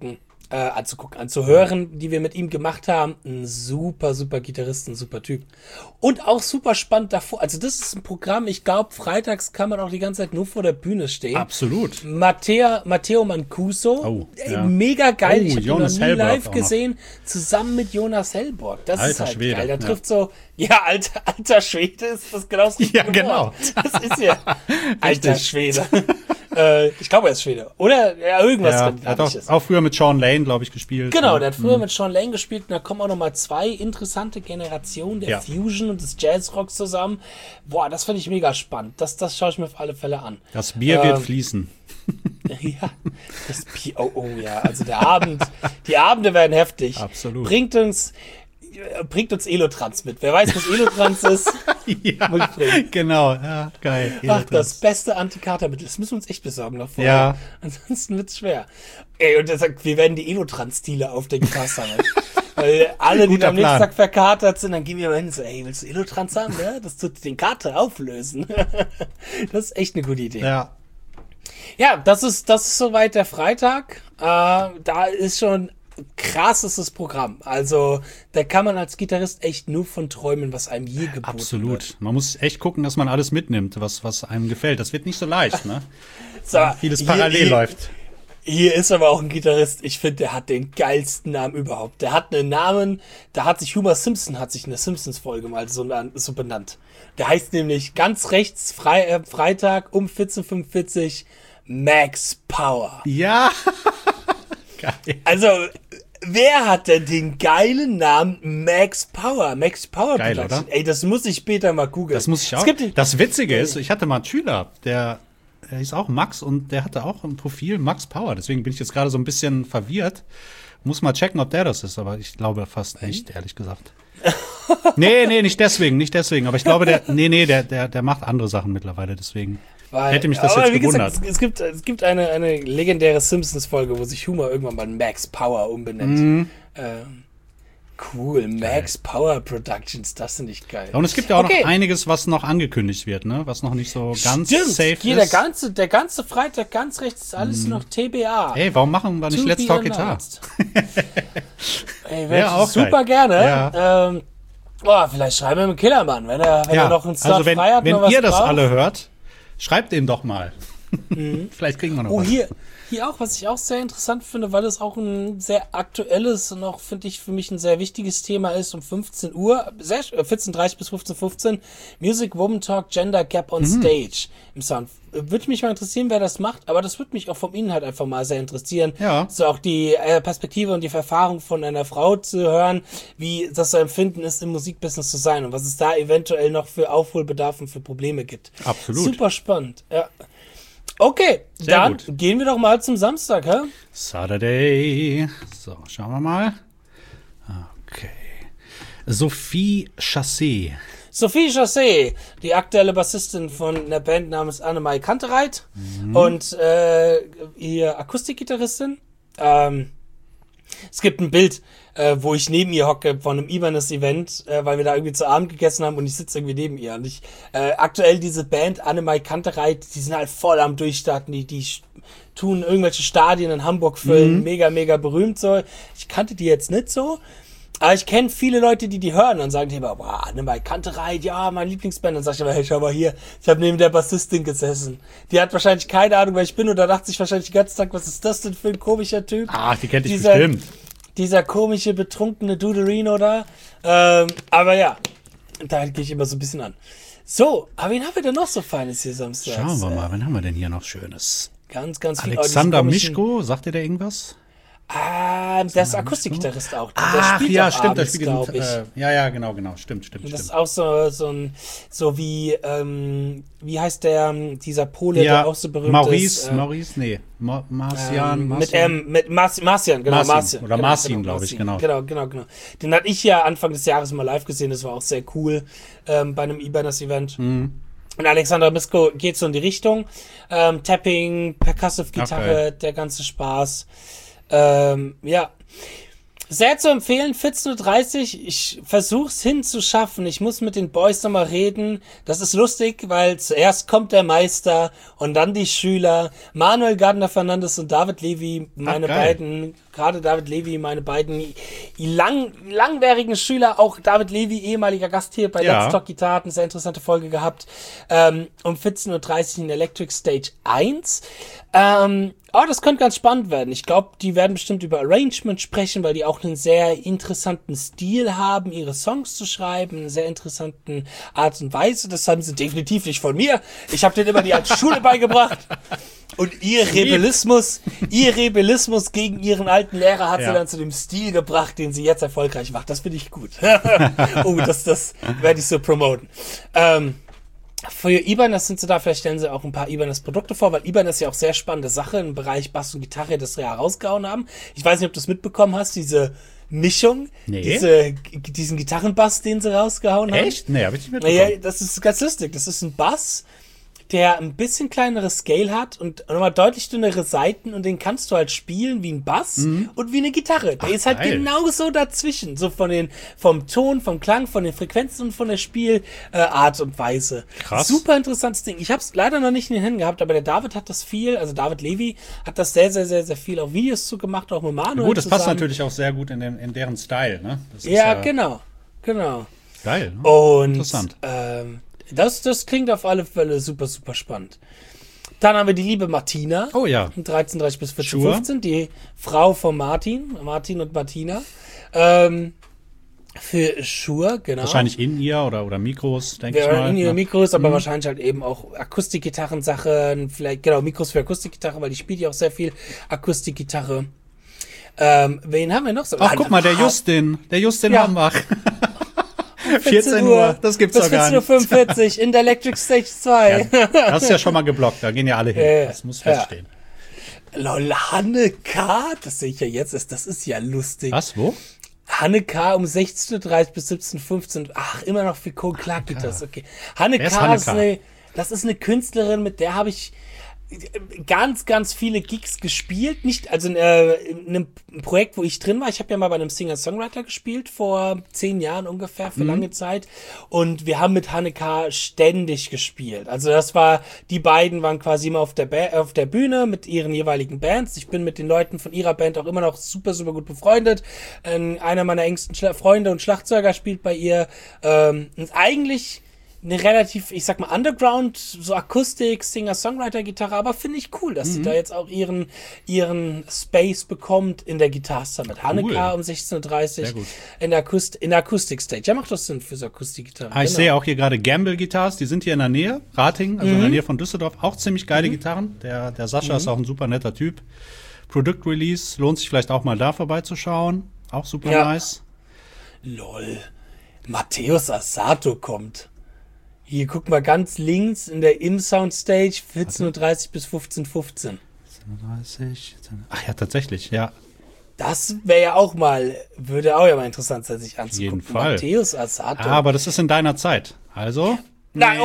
anzuhören, die wir mit ihm gemacht haben. Ein super Gitarrist, ein super Typ. Und auch super spannend davor. Also das ist ein Programm, ich glaube, freitags kann man auch die ganze Zeit nur vor der Bühne stehen. Absolut. Matteo Mancuso. Mega geil. Ich habe ihn noch nie live gesehen, zusammen mit Jonas Hellborg. Das ist halt Schwede. geil. Der trifft so, alter Schwede ist das genau das Ja, genau. Das ist ja alter Schwede. Ich glaube, er ist Schwede. Oder irgendwas. Ja, er hat auch früher mit Sean Lane, glaube ich, gespielt. Genau, der hat früher mit Sean Lane gespielt. Und da kommen auch nochmal 2 interessante Generationen der Fusion und des Jazzrocks zusammen. Boah, das finde ich mega spannend. Das schaue ich mir auf alle Fälle an. Das Bier wird fließen. Ja, das Bier. Oh ja, also die Abende werden heftig. Absolut. Bringt uns Elotrans mit. Wer weiß, was Elotrans ist? Ja, genau. Ja, geil. Ach, das beste Antikatermittel. Das müssen wir uns echt besorgen noch vorher. Ja. Ansonsten wird's schwer. Und er sagt, wir werden die Elotrans-Dealer auf der Gitarre sammeln. Weil alle, die am nächsten Tag verkatert sind, dann gehen wir mal hin und so, willst du Elotrans haben? Ja? Das tut den Kater auflösen. Das ist echt eine gute Idee. Ja, das ist soweit der Freitag. Da ist schon krasses Programm. Also, da kann man als Gitarrist echt nur von träumen, was einem je geboten wird. Man muss echt gucken, dass man alles mitnimmt, was einem gefällt. Das wird nicht so leicht, ne? So, vieles parallel läuft. Hier ist aber auch ein Gitarrist, ich finde, der hat den geilsten Namen überhaupt. Der hat einen Namen, da hat sich Homer Simpson, in der Simpsons-Folge mal so benannt. Der heißt nämlich ganz rechts, Freitag um 14:45 Max Power. Ja! Geil. Also, wer hat denn den geilen Namen Max Power? Max Power Geil, oder? Das muss ich später mal googeln. Das muss ich auch. Das Witzige ist, ich hatte mal einen Schüler, der hieß auch Max und der hatte auch ein Profil Max Power. Deswegen bin ich jetzt gerade so ein bisschen verwirrt. Muss mal checken, ob der das ist, aber ich glaube fast nicht, ehrlich gesagt. Nee, nicht deswegen. Aber ich glaube, der macht andere Sachen mittlerweile, deswegen hätte mich das jetzt gewundert. Gesagt, es gibt eine legendäre Simpsons-Folge, wo sich Homer irgendwann mal Max Power umbenennt. Cool, Max Power Productions, das finde ich geil. Und es gibt ja auch noch einiges, was noch angekündigt wird, ne? Was noch nicht so ganz safe hier ist. Der ganze Freitag ganz rechts ist alles noch TBA. Ey, warum machen wir nicht Let's Talk Guitar? Ey, wäre auch super gerne. Ja. Vielleicht schreiben wir mit Killermann, wenn er noch einen Slot frei hat. Wenn noch was ihr das braucht. alle hört, schreibt ihm doch mal. Vielleicht kriegen wir noch was. Hier auch, was ich auch sehr interessant finde, weil es auch ein sehr aktuelles und auch, finde ich, für mich ein sehr wichtiges Thema ist, um 15 Uhr, 14:30 bis 15:15 Uhr, Music, Woman Talk, Gender Gap on Stage im Sound. Würde mich mal interessieren, wer das macht, aber das würde mich auch vom Inhalt einfach mal sehr interessieren. Ja. So auch die Perspektive und die Erfahrung von einer Frau zu hören, wie das so empfinden ist, im Musikbusiness zu sein und was es da eventuell noch für Aufholbedarf und für Probleme gibt. Absolut. Super spannend, ja. Okay, sehr dann gut. gehen wir doch mal zum Samstag, hä? Saturday. So, schauen wir mal. Okay. Sophie Chassé. Sophie Chassé, die aktuelle Bassistin von einer Band namens Annemarie Kantereit und ihr Akustikgitarristin. Es gibt ein Bild, wo ich neben ihr hocke von einem Ibanez-Event, weil wir da irgendwie zu Abend gegessen haben und ich sitze irgendwie neben ihr. Und aktuell diese Band Annemarie Kantereit, die sind halt voll am Durchstarten, die tun irgendwelche Stadien in Hamburg füllen, mega, mega berühmt so. Ich kannte die jetzt nicht so. Aber ich kenne viele Leute, die hören und sagen immer, boah, Annemarie Kantereit, ja, mein Lieblingsband. Dann sag ich aber, hey, schau mal hier, ich habe neben der Bassistin gesessen. Die hat wahrscheinlich keine Ahnung, wer ich bin oder dachte sich wahrscheinlich den ganzen Tag, was ist das denn für ein komischer Typ? Ach, die kennt ich bestimmt. Dieser komische, betrunkene Duderino da. Aber ja, da gehe ich immer so ein bisschen an. So, aber wen haben wir denn noch so Feines hier Samstag? Schauen wir mal, wen haben wir denn hier noch Schönes? Ganz, ganz viel. Alexander Mischko, sagt ihr da irgendwas? Der ist Akustikgitarrist auch. Der Ach, spielt ja, auch stimmt, abends, der spielt genau. Stimmt. Das ist auch so wie, wie heißt dieser Pole, der auch so berühmt ist? Marcian. Mit Marcian, genau, Marcian. Oder Marcin, glaube ich, genau. Genau. Den hatte ich ja Anfang des Jahres mal live gesehen, das war auch sehr cool, bei einem Ibanez-Event. Und Alexander Mischko geht so in die Richtung, Tapping, Percussive-Gitarre, der ganze Spaß. Ja. Sehr zu empfehlen, 14:30 Uhr. Ich versuch's hinzuschaffen. Ich muss mit den Boys nochmal reden. Das ist lustig, weil zuerst kommt der Meister und dann die Schüler. Manuel Gardner-Fernandes und David Levy, meine beiden langjährigen Schüler. Auch David Levy, ehemaliger Gast hier bei Let's Talk Guitar, hat eine sehr interessante Folge gehabt. Um 14:30 Uhr in Electric Stage 1. Das könnte ganz spannend werden. Ich glaube, die werden bestimmt über Arrangement sprechen, weil die auch einen sehr interessanten Stil haben, ihre Songs zu schreiben, eine sehr interessanten Art und Weise. Das haben sie definitiv nicht von mir. Ich habe denen immer die als Schule beigebracht. Und ihr Rebellismus gegen ihren alten Lehrer hat sie dann zu dem Stil gebracht, den sie jetzt erfolgreich macht. Das finde ich gut. Das werde ich so promoten. Für Ibanez sind sie da, vielleicht stellen sie auch ein paar Ibanez-Produkte vor, weil Ibanez ist ja auch sehr spannende Sache im Bereich Bass und Gitarre, das sie ja rausgehauen haben. Ich weiß nicht, ob du es mitbekommen hast, diese Mischung, diesen Gitarrenbass, den sie rausgehauen haben. Echt? Nee, hab ich nicht mitbekommen. Naja, das ist ganz lustig. Das ist ein Bass, der ein bisschen kleineres Scale hat und nochmal deutlich dünnere Saiten und den kannst du halt spielen wie ein Bass und wie eine Gitarre. Der ist halt genauso dazwischen, so vom Ton, vom Klang, von den Frequenzen und von der Spielart und Weise. Krass. Super interessantes Ding. Ich habe es leider noch nicht in den Händen gehabt, aber der David hat das David Levy hat das sehr, sehr, sehr, sehr viel auf Videos zu gemacht, auch mit Manuel. Gut, das passt natürlich auch sehr gut in deren Style, ne? Das ist genau. Geil. Ne? Und interessant. Das klingt auf alle Fälle super, super spannend. Dann haben wir die liebe Martina. Oh ja. 13:30 bis 14:15. Die Frau von Martin und Martina. Für Shure, genau. Wahrscheinlich In-Ear oder Mikros, denke ich mal. In-Ear Mikros, aber wahrscheinlich halt eben auch Akustikgitarren-Sachen. Vielleicht, genau, Mikros für Akustikgitarre, weil die spielt ja auch sehr viel Akustikgitarre. Wen haben wir noch so? Ach, guck mal, der Justin Ja. Hambach. 14 Uhr, das gibt's bis doch gar 14:45 Uhr in der Electric Stage 2. Ja, das ist ja schon mal geblockt, da gehen ja alle hin. Das muss feststehen. Lol, Hanne K., das sehe ich ja jetzt, das ist ja lustig. Was, wo? Hanne K. um 16:30 Uhr bis 17:15 Uhr. Ach, immer noch für Cole Clark geht das, okay. Hanne Wer ist K. Hanne K.? Das ist eine Künstlerin, mit der habe ich ganz, ganz viele Gigs gespielt. Nicht, also in einem Projekt, wo ich drin war. Ich habe ja mal bei einem Singer-Songwriter gespielt, vor 10 Jahren ungefähr, für lange Zeit. Und wir haben mit Hanne K. ständig gespielt. Also die beiden waren quasi immer auf der Bühne mit ihren jeweiligen Bands. Ich bin mit den Leuten von ihrer Band auch immer noch super, super gut befreundet. Einer meiner engsten Freunde und Schlagzeuger spielt bei ihr. Und eigentlich eine relativ, ich sag mal, Underground, so Akustik, Singer-Songwriter-Gitarre, aber finde ich cool, dass sie da jetzt auch ihren Space bekommt in der Guitar Summit. Hanne K. um 16:30 Uhr in der Akustik-Stage. Ja, macht das Sinn für so Akustik-Gitarre. Ich sehe auch hier gerade Gamble Guitars, die sind hier in der Nähe, Ratingen, also in der Nähe von Düsseldorf, auch ziemlich geile Gitarren. Der Sascha ist auch ein super netter Typ. Product Release, lohnt sich vielleicht auch mal da vorbeizuschauen. Auch super nice. Lol. Matthäus Assato kommt. Hier, guck mal ganz links in der Im-Sound-Stage, 14:30 Uhr bis 15:15 Uhr. 14:30. Ach ja, tatsächlich, ja. Das wäre ja auch mal, würde auch ja mal interessant sein, sich anzugucken. Jeden Fall. Matthäus Assato. Aber das ist in deiner Zeit. Also. Nein,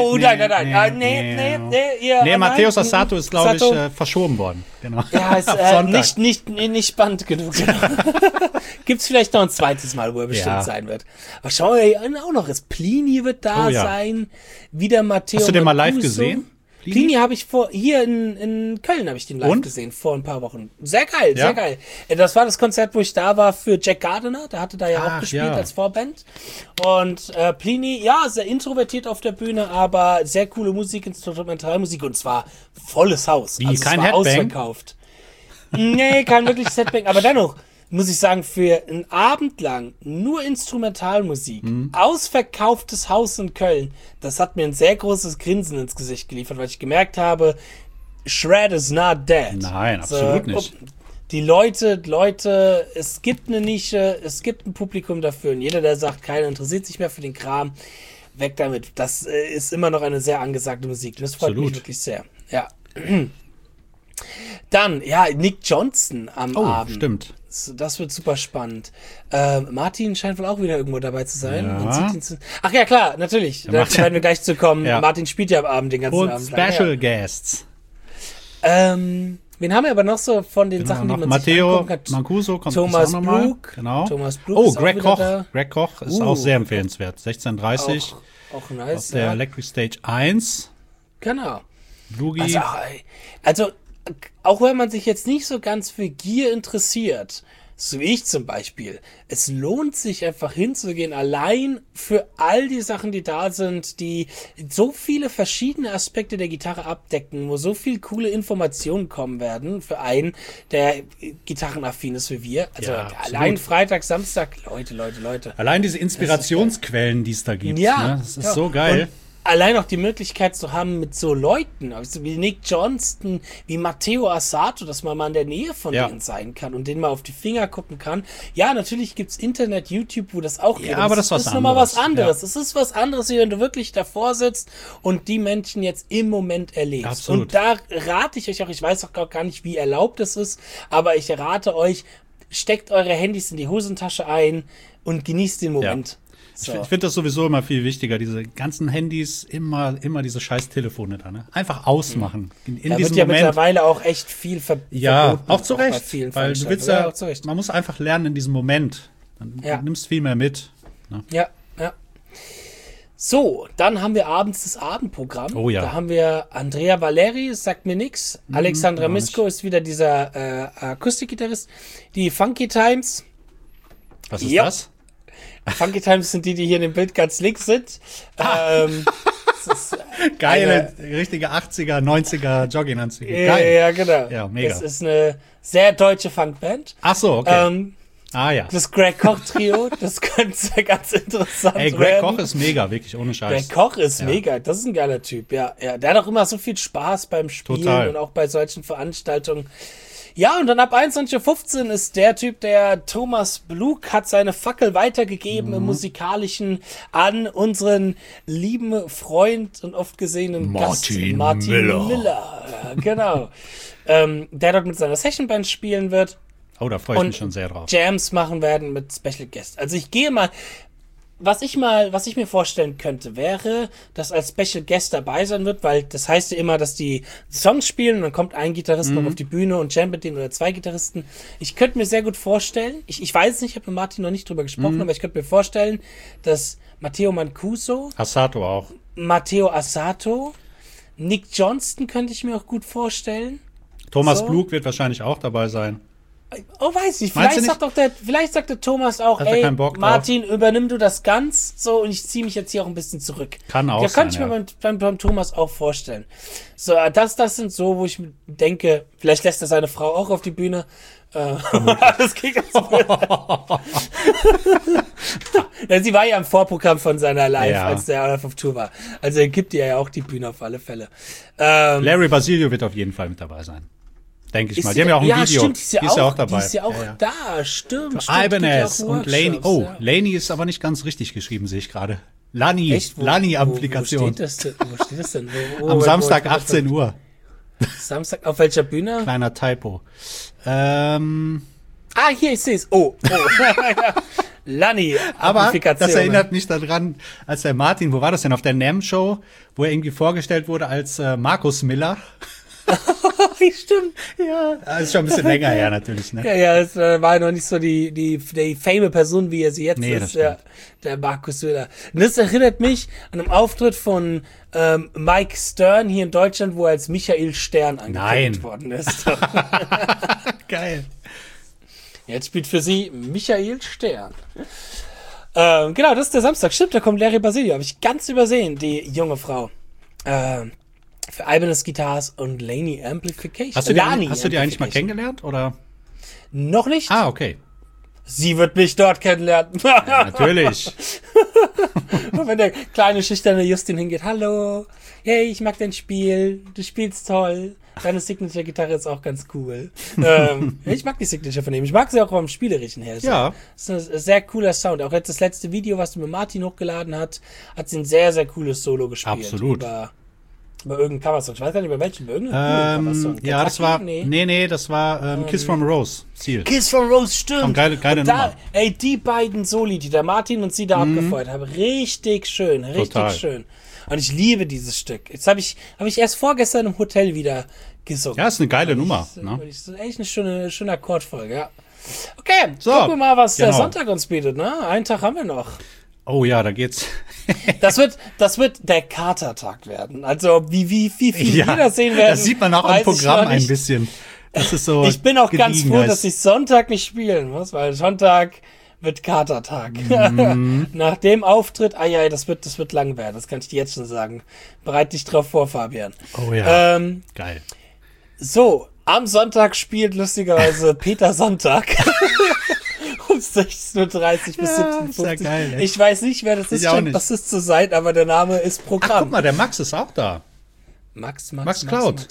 Matthäus Assato ist, glaube ich, verschoben worden. Genau. Ja, ist nicht spannend genug. Gibt's vielleicht noch ein zweites Mal, wo er bestimmt sein wird. Aber schauen wir auch noch, Plini wird da sein. Wieder Matteo. Hast du den mal live gesehen? Plini habe ich hier in Köln habe ich den live gesehen, vor ein paar Wochen. Sehr geil, sehr geil. Das war das Konzert, wo ich da war für Jack Gardner, der hatte da ja auch gespielt als Vorband. Und Plini, sehr introvertiert auf der Bühne, aber sehr coole Musik, Instrumentalmusik, und zwar volles Haus. Wie, also kein es war Headbang? Ausverkauft. Nee, kein wirkliches Headbang, aber dennoch muss ich sagen, für einen Abend lang nur Instrumentalmusik, ausverkauftes Haus in Köln, das hat mir ein sehr großes Grinsen ins Gesicht geliefert, weil ich gemerkt habe, Shred is not dead. Nein, absolut nicht. Die Leute, es gibt eine Nische, es gibt ein Publikum dafür, und jeder, der sagt, keiner interessiert sich mehr für den Kram, weg damit. Das ist immer noch eine sehr angesagte Musik. Das freut mich wirklich sehr. Ja. Dann, Nick Johnson am Abend. Stimmt. Das wird super spannend. Martin scheint wohl auch wieder irgendwo dabei zu sein. Ja. Ach ja, klar, natürlich. Da werden wir gleich zu kommen. Ja. Martin spielt ja am Abend den ganzen Abend. Und Special Guests. Wen haben wir aber noch so von den Sachen, die man Matteo sich angucken kann? Mancuso kommt Thomas auch noch mal. Blug. Genau. Thomas Blug Greg Koch. Greg Koch ist auch sehr empfehlenswert. 16:30 auch nice. Auf der Electric Stage 1. Genau. Blugi. Also, auch wenn man sich jetzt nicht so ganz für Gear interessiert, so wie ich zum Beispiel, es lohnt sich einfach hinzugehen, allein für all die Sachen, die da sind, die so viele verschiedene Aspekte der Gitarre abdecken, wo so viel coole Informationen kommen werden für einen, der gitarrenaffin ist wie wir. Also allein Freitag, Samstag, Leute. Allein diese Inspirationsquellen, die es da gibt. Ne? Das ist so geil. Und allein auch die Möglichkeit zu haben mit so Leuten, also wie Nick Johnston, wie Matteo Assato, dass man mal in der Nähe von denen sein kann und denen mal auf die Finger gucken kann. Ja, natürlich gibt's Internet, YouTube, wo das auch geht. Ja, aber das ist nochmal was anderes. Es ist was anderes, wie wenn du wirklich davor sitzt und die Menschen jetzt im Moment erlebst. Absolut. Und da rate ich euch auch, ich weiß auch gar nicht, wie erlaubt es ist, aber ich rate euch, steckt eure Handys in die Hosentasche ein und genießt den Moment. Ja. So. Ich finde das sowieso immer viel wichtiger, diese ganzen Handys, immer diese scheiß Telefone da, ne? Einfach ausmachen. In da diesem wird ja Moment. Mittlerweile auch echt viel verboten. Ja, auch zu Recht. Weil du willst man muss einfach lernen in diesem Moment. Du nimmst viel mehr mit. Ne? Ja. So, dann haben wir abends das Abendprogramm. Oh ja. Da haben wir Andrea Valeri, sagt mir nix. Alexandra Misko ist wieder dieser Akustikgitarrist. Die Funky Times. Was ist das? Funky Times sind die hier in dem Bild ganz links sind. Geile, richtige 80er, 90er Jogginganzüge. Geil. Ja, genau. Ja, mega. Das ist eine sehr deutsche Funkband. Ach so, okay. Das Greg Koch Trio, das könnte ganz interessant werden. Greg Koch ist mega, wirklich, ohne Scheiß. Greg Koch ist mega, das ist ein geiler Typ, ja. Der hat auch immer so viel Spaß beim Spielen. Total. Und auch bei solchen Veranstaltungen. Ja, und dann ab 21:15 Uhr ist der Typ, der Thomas Blug hat seine Fackel weitergegeben im Musikalischen an unseren lieben Freund und oft gesehenen Gast Martin Miller. Genau. Der dort mit seiner Sessionband spielen wird. Oh, da freue ich mich schon sehr drauf. Jams machen werden mit Special Guests. Also ich gehe mal, was ich mir vorstellen könnte, wäre, dass als Special Guest dabei sein wird, weil das heißt ja immer, dass die Songs spielen und dann kommt ein Gitarrist noch auf die Bühne und jammt mit denen oder 2 Gitarristen. Ich könnte mir sehr gut vorstellen, ich weiß nicht, ich habe mit Martin noch nicht drüber gesprochen, aber ich könnte mir vorstellen, dass Matteo Mancuso, Assato auch. Matteo Assato, Nick Johnston könnte ich mir auch gut vorstellen. Thomas Blug wird wahrscheinlich auch dabei sein. Oh, weiß ich. Meinst Vielleicht sagt der Thomas auch, Hat er keinen Bock drauf? Martin, übernimm du das ganz so und ich ziehe mich jetzt hier auch ein bisschen zurück. Kann auch Da sein, könnte ich mir beim Thomas auch vorstellen. So, das sind so, wo ich denke, vielleicht lässt er seine Frau auch auf die Bühne. Das geht ganz blöd. Ja, sie war ja im Vorprogramm von seiner Live, als der auf Tour war. Also er gibt ihr ja auch die Bühne auf alle Fälle. Larry Basilio wird auf jeden Fall mit dabei sein. Denke ich mal. Die haben ja auch ein Video. Stimmt, die ist ja auch dabei. Die ist ja auch ja. da, stimmt. Ibanez und Laney. Oh, ja. Laney ist aber nicht ganz richtig geschrieben, sehe ich gerade. Lani-Applikation. Wo steht das denn? Am Samstag 18 Uhr. Samstag, auf welcher Bühne? Kleiner Typo. Hier, ich sehe es. Oh. Lani-Applikation. Aber das erinnert mich daran, als der Martin, wo war das denn, auf der NAMM-Show, wo er irgendwie vorgestellt wurde als Markus Miller. Stimmt. Ja, das ist schon ein bisschen länger her natürlich, ne? Ja, es war noch nicht so die fame Person, wie er sie jetzt ist, der Markus Söder. Und das erinnert mich an einen Auftritt von Mike Stern hier in Deutschland, wo er als Michael Stern angekündigt worden ist. Geil. Jetzt spielt für sie Michael Stern. Genau, das ist der Samstag. Stimmt, da kommt Larry Basilio. Habe ich ganz übersehen, die junge Frau. Für Ibanez Guitars und Laney Amplification. Hast du die eigentlich mal kennengelernt, oder? Noch nicht. Ah, okay. Sie wird mich dort kennenlernen. Ja, natürlich. Und wenn der kleine, schüchterne Justin hingeht, hallo, hey, ich mag dein Spiel, du spielst toll. Deine Signature-Gitarre ist auch ganz cool. Ich mag die Signature von ihm. Ich mag sie auch vom Spielerischen her. Ja. Das ist ein sehr cooler Sound. Auch jetzt das letzte Video, was du mit Martin hochgeladen hat sie ein sehr, sehr cooles Solo gespielt. Absolut. Über irgendeinen Coversong. Ich weiß gar nicht, über welchen. Über irgendeinen Coversong. Ja, das war, nee, das war Kiss from a Rose. Ziel. Kiss from Rose, stimmt. Geile Nummer. Die beiden Soli, die der Martin und sie da abgefeuert haben. Richtig schön, schön. Und ich liebe dieses Stück. Jetzt habe ich erst vorgestern im Hotel wieder gesungen. Ja, ist eine geile Nummer. Ne? Das ist echt eine schöne Akkordfolge, ja. Okay, so, gucken wir mal, was der Sonntag uns bietet, ne? Einen Tag haben wir noch. Oh ja, da geht's. Das wird der Katertag werden. Also wie viel Lieder sehen werden. Das sieht man auch im Programm ein bisschen. Das ist so. Ich bin auch ganz froh, dass ich Sonntag nicht spielen muss, weil Sonntag wird Katertag. Nach dem Auftritt, das wird lang werden. Das kann ich dir jetzt schon sagen. Bereit dich drauf vor, Fabian. Oh ja. Geil. So, am Sonntag spielt lustigerweise Peter Sonntag. Um 16:30 Uhr bis 17:50 Uhr. Ja geil, ey. Ich weiß nicht, wer das ist, scheint Bassist zu sein, aber der Name ist Programm. Ach, guck mal, der Max ist auch da. Max Cloud.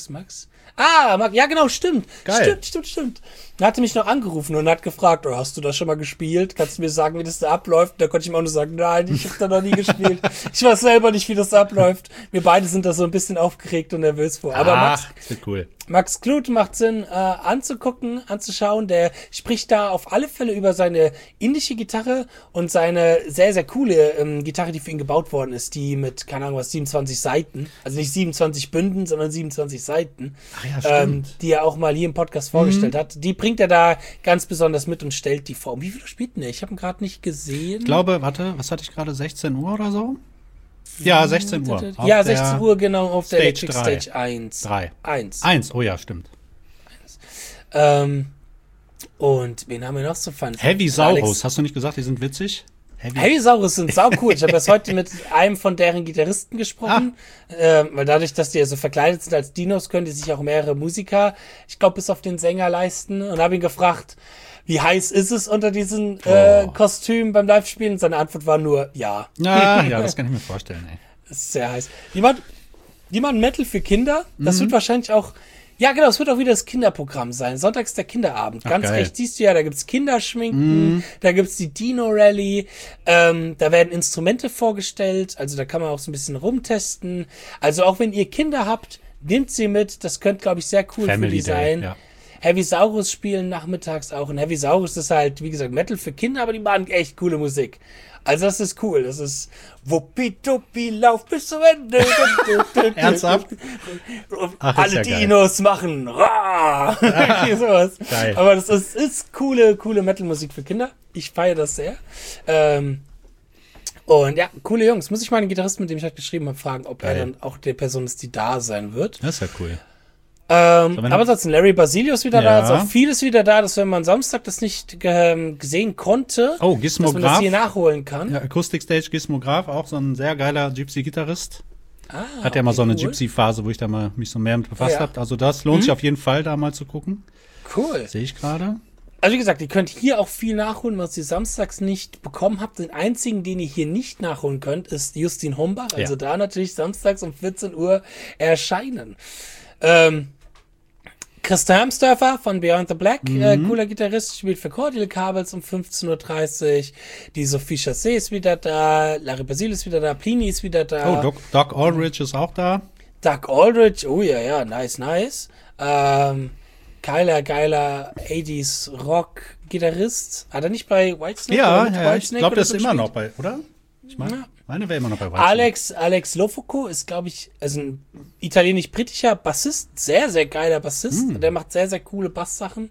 Ja genau, stimmt. Geil. Stimmt. Er hatte mich noch angerufen und hat gefragt, hast du das schon mal gespielt? Kannst du mir sagen, wie das da abläuft? Da konnte ich ihm auch nur sagen, nein, ich habe da noch nie gespielt. Ich weiß selber nicht, wie das abläuft. Wir beide sind da so ein bisschen aufgeregt und nervös vor. Aber das wird cool. Max Kluth macht Sinn anzuschauen. Der spricht da auf alle Fälle über seine indische Gitarre und seine sehr, sehr coole Gitarre, die für ihn gebaut worden ist, die mit, keine Ahnung was, 27 Seiten, also nicht 27 Bünden, sondern 27 Seiten, die er auch mal hier im Podcast vorgestellt hat. Die bringt er da ganz besonders mit und stellt die vor. Wie viel spielt denn der? Ich habe ihn gerade nicht gesehen. Ich glaube, was hatte ich gerade, 16 Uhr oder so? Ja, 16 Uhr. Ja, 16 Uhr, genau, auf der Stage Electric 3. Stage 1. 1, oh ja, stimmt. Und wen haben wir noch so fun? Heavy Saurus, hast du nicht gesagt, die sind witzig? Heavy Saurus sind sau cool. Ich habe erst heute mit einem von deren Gitarristen gesprochen, weil dadurch, dass die ja so verkleidet sind als Dinos, können die sich auch mehrere Musiker, ich glaube bis auf den Sänger leisten, und habe ihn gefragt, wie heiß ist es unter diesen Kostümen beim Live-Spielen? Seine Antwort war nur ja. Ja, das kann ich mir vorstellen, ey. Das ist sehr heiß. Die machen Metal für Kinder. Das wird wahrscheinlich auch, Ja, genau, es wird auch wieder das Kinderprogramm sein. Sonntag ist der Kinderabend. Ganz geil. recht siehst du ja, da gibt's Kinderschminken, da gibt's die Dino-Rally, da werden Instrumente vorgestellt, also da kann man auch so ein bisschen rumtesten. Also auch wenn ihr Kinder habt, nehmt sie mit, das könnte, glaube ich, sehr cool Family für die Day, sein. ja. Heavisaurus spielen nachmittags auch. Und Heavisaurus ist halt, wie gesagt, Metal für Kinder, aber die machen echt coole Musik. Also das ist cool. Das ist Wuppi-Duppi, lauf bis zum Ende. Ernsthaft? Ach, Alle ist ja Dinos machen. Rah! Sowas. Geil. Aber das ist coole Metal-Musik für Kinder. Ich feiere das sehr. Und ja, coole Jungs. Muss ich mal den Gitarristen, mit dem ich halt geschrieben habe, fragen, ob er dann auch der Person ist, die da sein wird. Das ist ja cool. Aber ansonsten Larry Basilius wieder da, Ja. ist auch vieles wieder da, dass wenn man Samstag das nicht gesehen konnte, Oh, dass man das Gizmograph. hier nachholen kann. Ja, Acoustic Stage Gizmograph, auch so ein sehr geiler Gypsy-Gitarrist. Hat ja okay, mal so eine cool. Gypsy-Phase, wo ich da mal mich so mehr mit befasst Ja. habe. Also das lohnt sich auf jeden Fall, da mal zu gucken. Cool. Sehe ich gerade. Also wie gesagt, ihr könnt hier auch viel nachholen, was ihr samstags nicht bekommen habt. Den einzigen, den ihr hier nicht nachholen könnt, ist Justin Hombach. Also Ja. da natürlich samstags um 14 Uhr erscheinen. Christa Hermsdörfer von Beyond the Black, cooler Gitarrist, spielt für Cordial Cabels um 15:30 Uhr. Die Sophie Chassé ist wieder da, Larry Basile ist wieder da, Plini ist wieder da. Oh, Doc Aldrich ist auch da. Doug Aldrich, oh ja, nice. Geiler 80s Rock-Gitarrist. Hat er nicht bei Whitesnake? Ja, oder mit ja, ich Whitesnake glaube, oder das so ist immer gespielt? noch bei, oder? Ich meine, Ja. meine wäre immer noch bei Whitesnake. Alex Lofoco ist, glaube ich, also ein italienisch-britischer Bassist, sehr, sehr geiler Bassist. Der macht sehr, sehr coole Basssachen.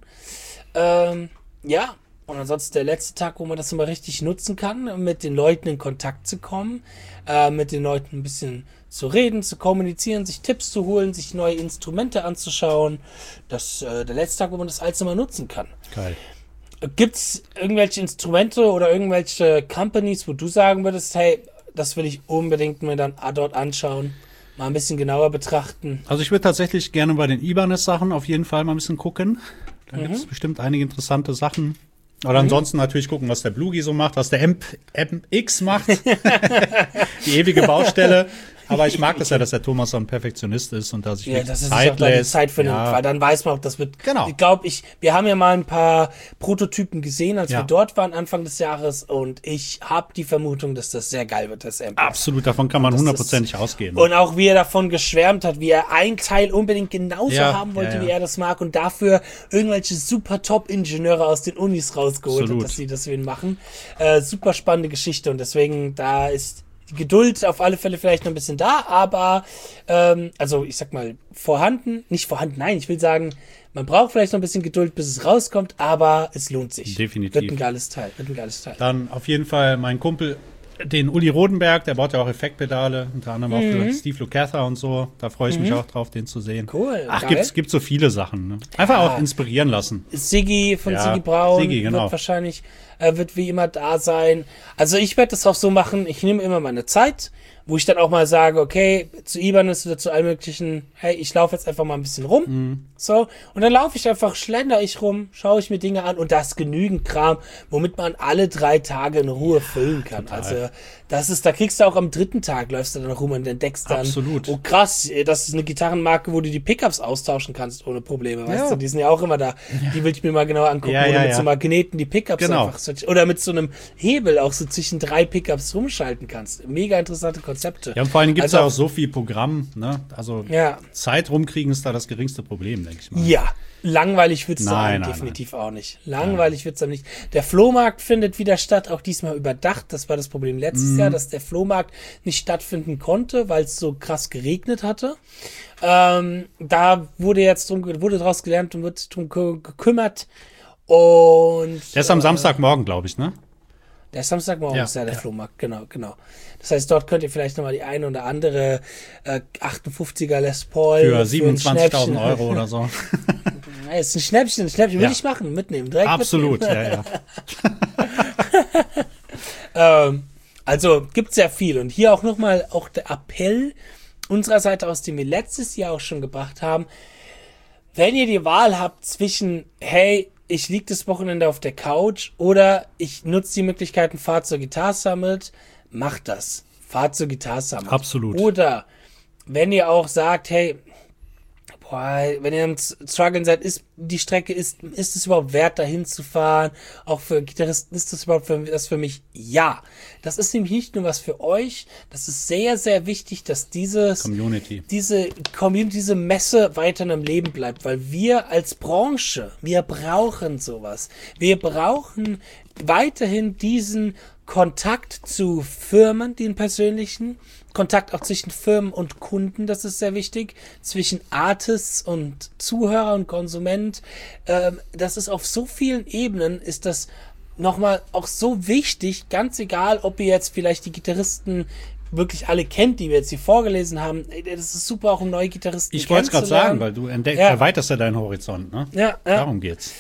Ja, und ansonsten der letzte Tag, wo man das immer richtig nutzen kann, mit den Leuten in Kontakt zu kommen, mit den Leuten ein bisschen zu reden, zu kommunizieren, sich Tipps zu holen, sich neue Instrumente anzuschauen. Das der letzte Tag, wo man das alles immer nutzen kann. Geil. Gibt's irgendwelche Instrumente oder irgendwelche Companies, wo du sagen würdest, hey, das will ich unbedingt mir dann dort anschauen, mal ein bisschen genauer betrachten? Also ich würde tatsächlich gerne bei den Ibanez-Sachen auf jeden Fall mal ein bisschen gucken. Da gibt es bestimmt einige interessante Sachen. Oder ansonsten natürlich gucken, was der Blugi so macht, was der MX macht. Die ewige Baustelle. Aber ich mag das ja, dass der Thomas so ein Perfektionist ist und dass ich Ja, wirklich dass er sich Zeit auch da die lässt. Zeit findet, Ja. weil dann weiß man auch, das wird, Genau. ich glaube, wir haben ja mal ein paar Prototypen gesehen, als Ja. wir dort waren Anfang des Jahres und ich habe die Vermutung, dass das sehr geil wird, das MX. Absolut, davon kann man Das ist- hundertprozentig ausgehen. Und auch wie er davon geschwärmt hat, wie er ein Teil unbedingt genauso Ja, haben wollte, ja, ja. wie er das mag und dafür irgendwelche super Top-Ingenieure aus den Unis rausgeholt Absolut. hat, dass sie das für ihn machen. Super spannende Geschichte und deswegen, da ist die Geduld auf alle Fälle vielleicht noch ein bisschen da, aber also ich sag mal, nicht vorhanden, nein, ich will sagen, man braucht vielleicht noch ein bisschen Geduld, bis es rauskommt, aber es lohnt sich. Definitiv. Wird ein geiles Teil. Dann auf jeden Fall mein Kumpel, den Uli Rodenberg, der baut ja auch Effektpedale, unter anderem auch für Steve Lukather und so. Da freue ich mich auch drauf, den zu sehen. Cool, Ach, geil. gibt so viele Sachen. Ne? Einfach auch inspirieren lassen. Siggi von Ja, Siggi Braun Siggi, genau. wird wahrscheinlich, wird wie immer da sein. Also ich werde das auch so machen, ich nehme immer meine Zeit, wo ich dann auch mal sage, okay, zu Ibanez oder zu allem möglichen, hey, ich laufe jetzt einfach mal ein bisschen rum. So, und dann laufe ich einfach, schlender ich rum, schaue ich mir Dinge an und da ist genügend Kram, womit man alle 3 Tage in Ruhe füllen kann. Also da kriegst du auch am 3. Tag, läufst du dann rum und entdeckst dann, Absolut. oh krass, das ist eine Gitarrenmarke, wo du die Pickups austauschen kannst ohne Probleme, weißt Ja. du, die sind ja auch immer da. Die will ich mir mal genauer angucken, Ja, wo ja, du mit ja. so Magneten die Pickups Genau. einfach oder mit so einem Hebel auch so zwischen 3 Pickups rumschalten kannst. Mega interessante Konzepte. Ja, und vor allem gibt es Also- ja auch so viel Programm. Ne? Also Ja. Zeit rumkriegen ist da das geringste Problem, denke ich mal. Ja, langweilig wird's da Nein, nein, definitiv auch nicht. Langweilig wird's da nicht. Der Flohmarkt findet wieder statt, auch diesmal überdacht. Das war das Problem letztes Jahr, dass der Flohmarkt nicht stattfinden konnte, weil es so krass geregnet hatte. Da wurde daraus gelernt und wird drum gekümmert. Und Der ist am Samstagmorgen, glaube ich, ne? der ist Samstagmorgen Ja, ist ja der ja. Flohmarkt, genau. Das heiheißt, dort könnt ihr vielleicht nochmal die eine oder andere 58er Les Paul Für ein 27.000 Schnäppchen- Euro oder so. Ja, ist ein Schnäppchen. Ja. Würde ich machen, mitnehmen. Direkt Absolut, mitnehmen. ja. Also gibt sehr viel. Und hier auch nochmal auch der Appell unserer Seite aus, den wir letztes Jahr auch schon gebracht haben. Wenn ihr die Wahl habt zwischen, hey, ich liege das Wochenende auf der Couch oder ich nutze die Möglichkeiten, fahrt zur Guitar Summit, macht das. Fahrt zur Guitar Summit. Absolut. Oder wenn ihr auch sagt, hey, wenn ihr am Struggeln seid, ist es überhaupt wert, dahin zu fahren? Auch für Gitarristen ist das überhaupt das für mich? Ja. Das ist nämlich nicht nur was für euch. Das ist sehr, sehr wichtig, dass diese Messe weiter am Leben bleibt, weil wir als Branche, wir brauchen sowas. Wir brauchen weiterhin diesen Kontakt zu Firmen, den persönlichen, Kontakt auch zwischen Firmen und Kunden, das ist sehr wichtig, zwischen Artists und Zuhörer und Konsument. Das ist auf so vielen Ebenen, ist das nochmal auch so wichtig, ganz egal, ob ihr jetzt vielleicht die Gitarristen wirklich alle kennt, die wir jetzt hier vorgelesen haben. Das ist super, auch um neue Gitarristen Ich wollte es gerade sagen, weil du erweiterst ja deinen Horizont, ne? Ja. Darum geht's.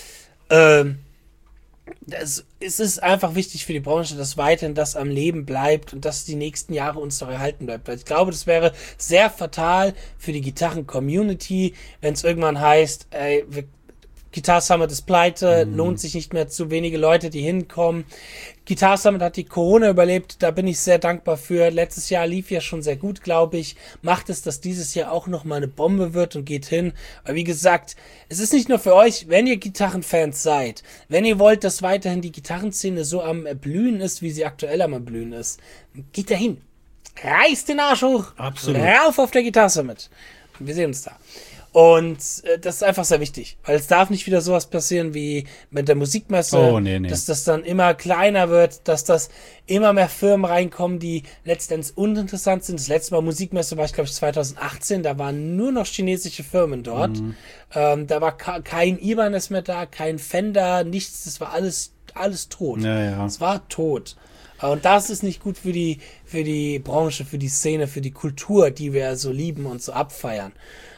Es ist einfach wichtig für die Branche, dass weiterhin das am Leben bleibt und dass die nächsten Jahre uns noch erhalten bleibt. Weil ich glaube, das wäre sehr fatal für die Gitarren-Community, wenn es irgendwann heißt, Guitar Summit ist pleite, lohnt sich nicht mehr, zu wenige Leute, die hinkommen. Guitar Summit hat die Corona überlebt, da bin ich sehr dankbar für. Letztes Jahr lief ja schon sehr gut, glaube ich. Macht es, dass dieses Jahr auch nochmal eine Bombe wird und geht hin. Aber wie gesagt, es ist nicht nur für euch, wenn ihr Gitarrenfans seid, wenn ihr wollt, dass weiterhin die Gitarrenszene so am Erblühen ist, wie sie aktuell am Erblühen ist, geht da hin. Reißt den Arsch hoch. Absolut. Rauf auf der Guitar Summit. Wir sehen uns da. Und das ist einfach sehr wichtig, weil es darf nicht wieder sowas passieren wie mit der Musikmesse, dass das dann immer kleiner wird, dass das immer mehr Firmen reinkommen, die letztendlich uninteressant sind. Das letzte Mal Musikmesse war ich, glaube ich, 2018, da waren nur noch chinesische Firmen dort. Da war kein Ibanez mehr da, kein Fender, nichts, das war alles tot. Ja. Es war tot. Und das ist nicht gut für die Branche, für die Szene, für die Kultur, die wir so lieben und so abfeiern.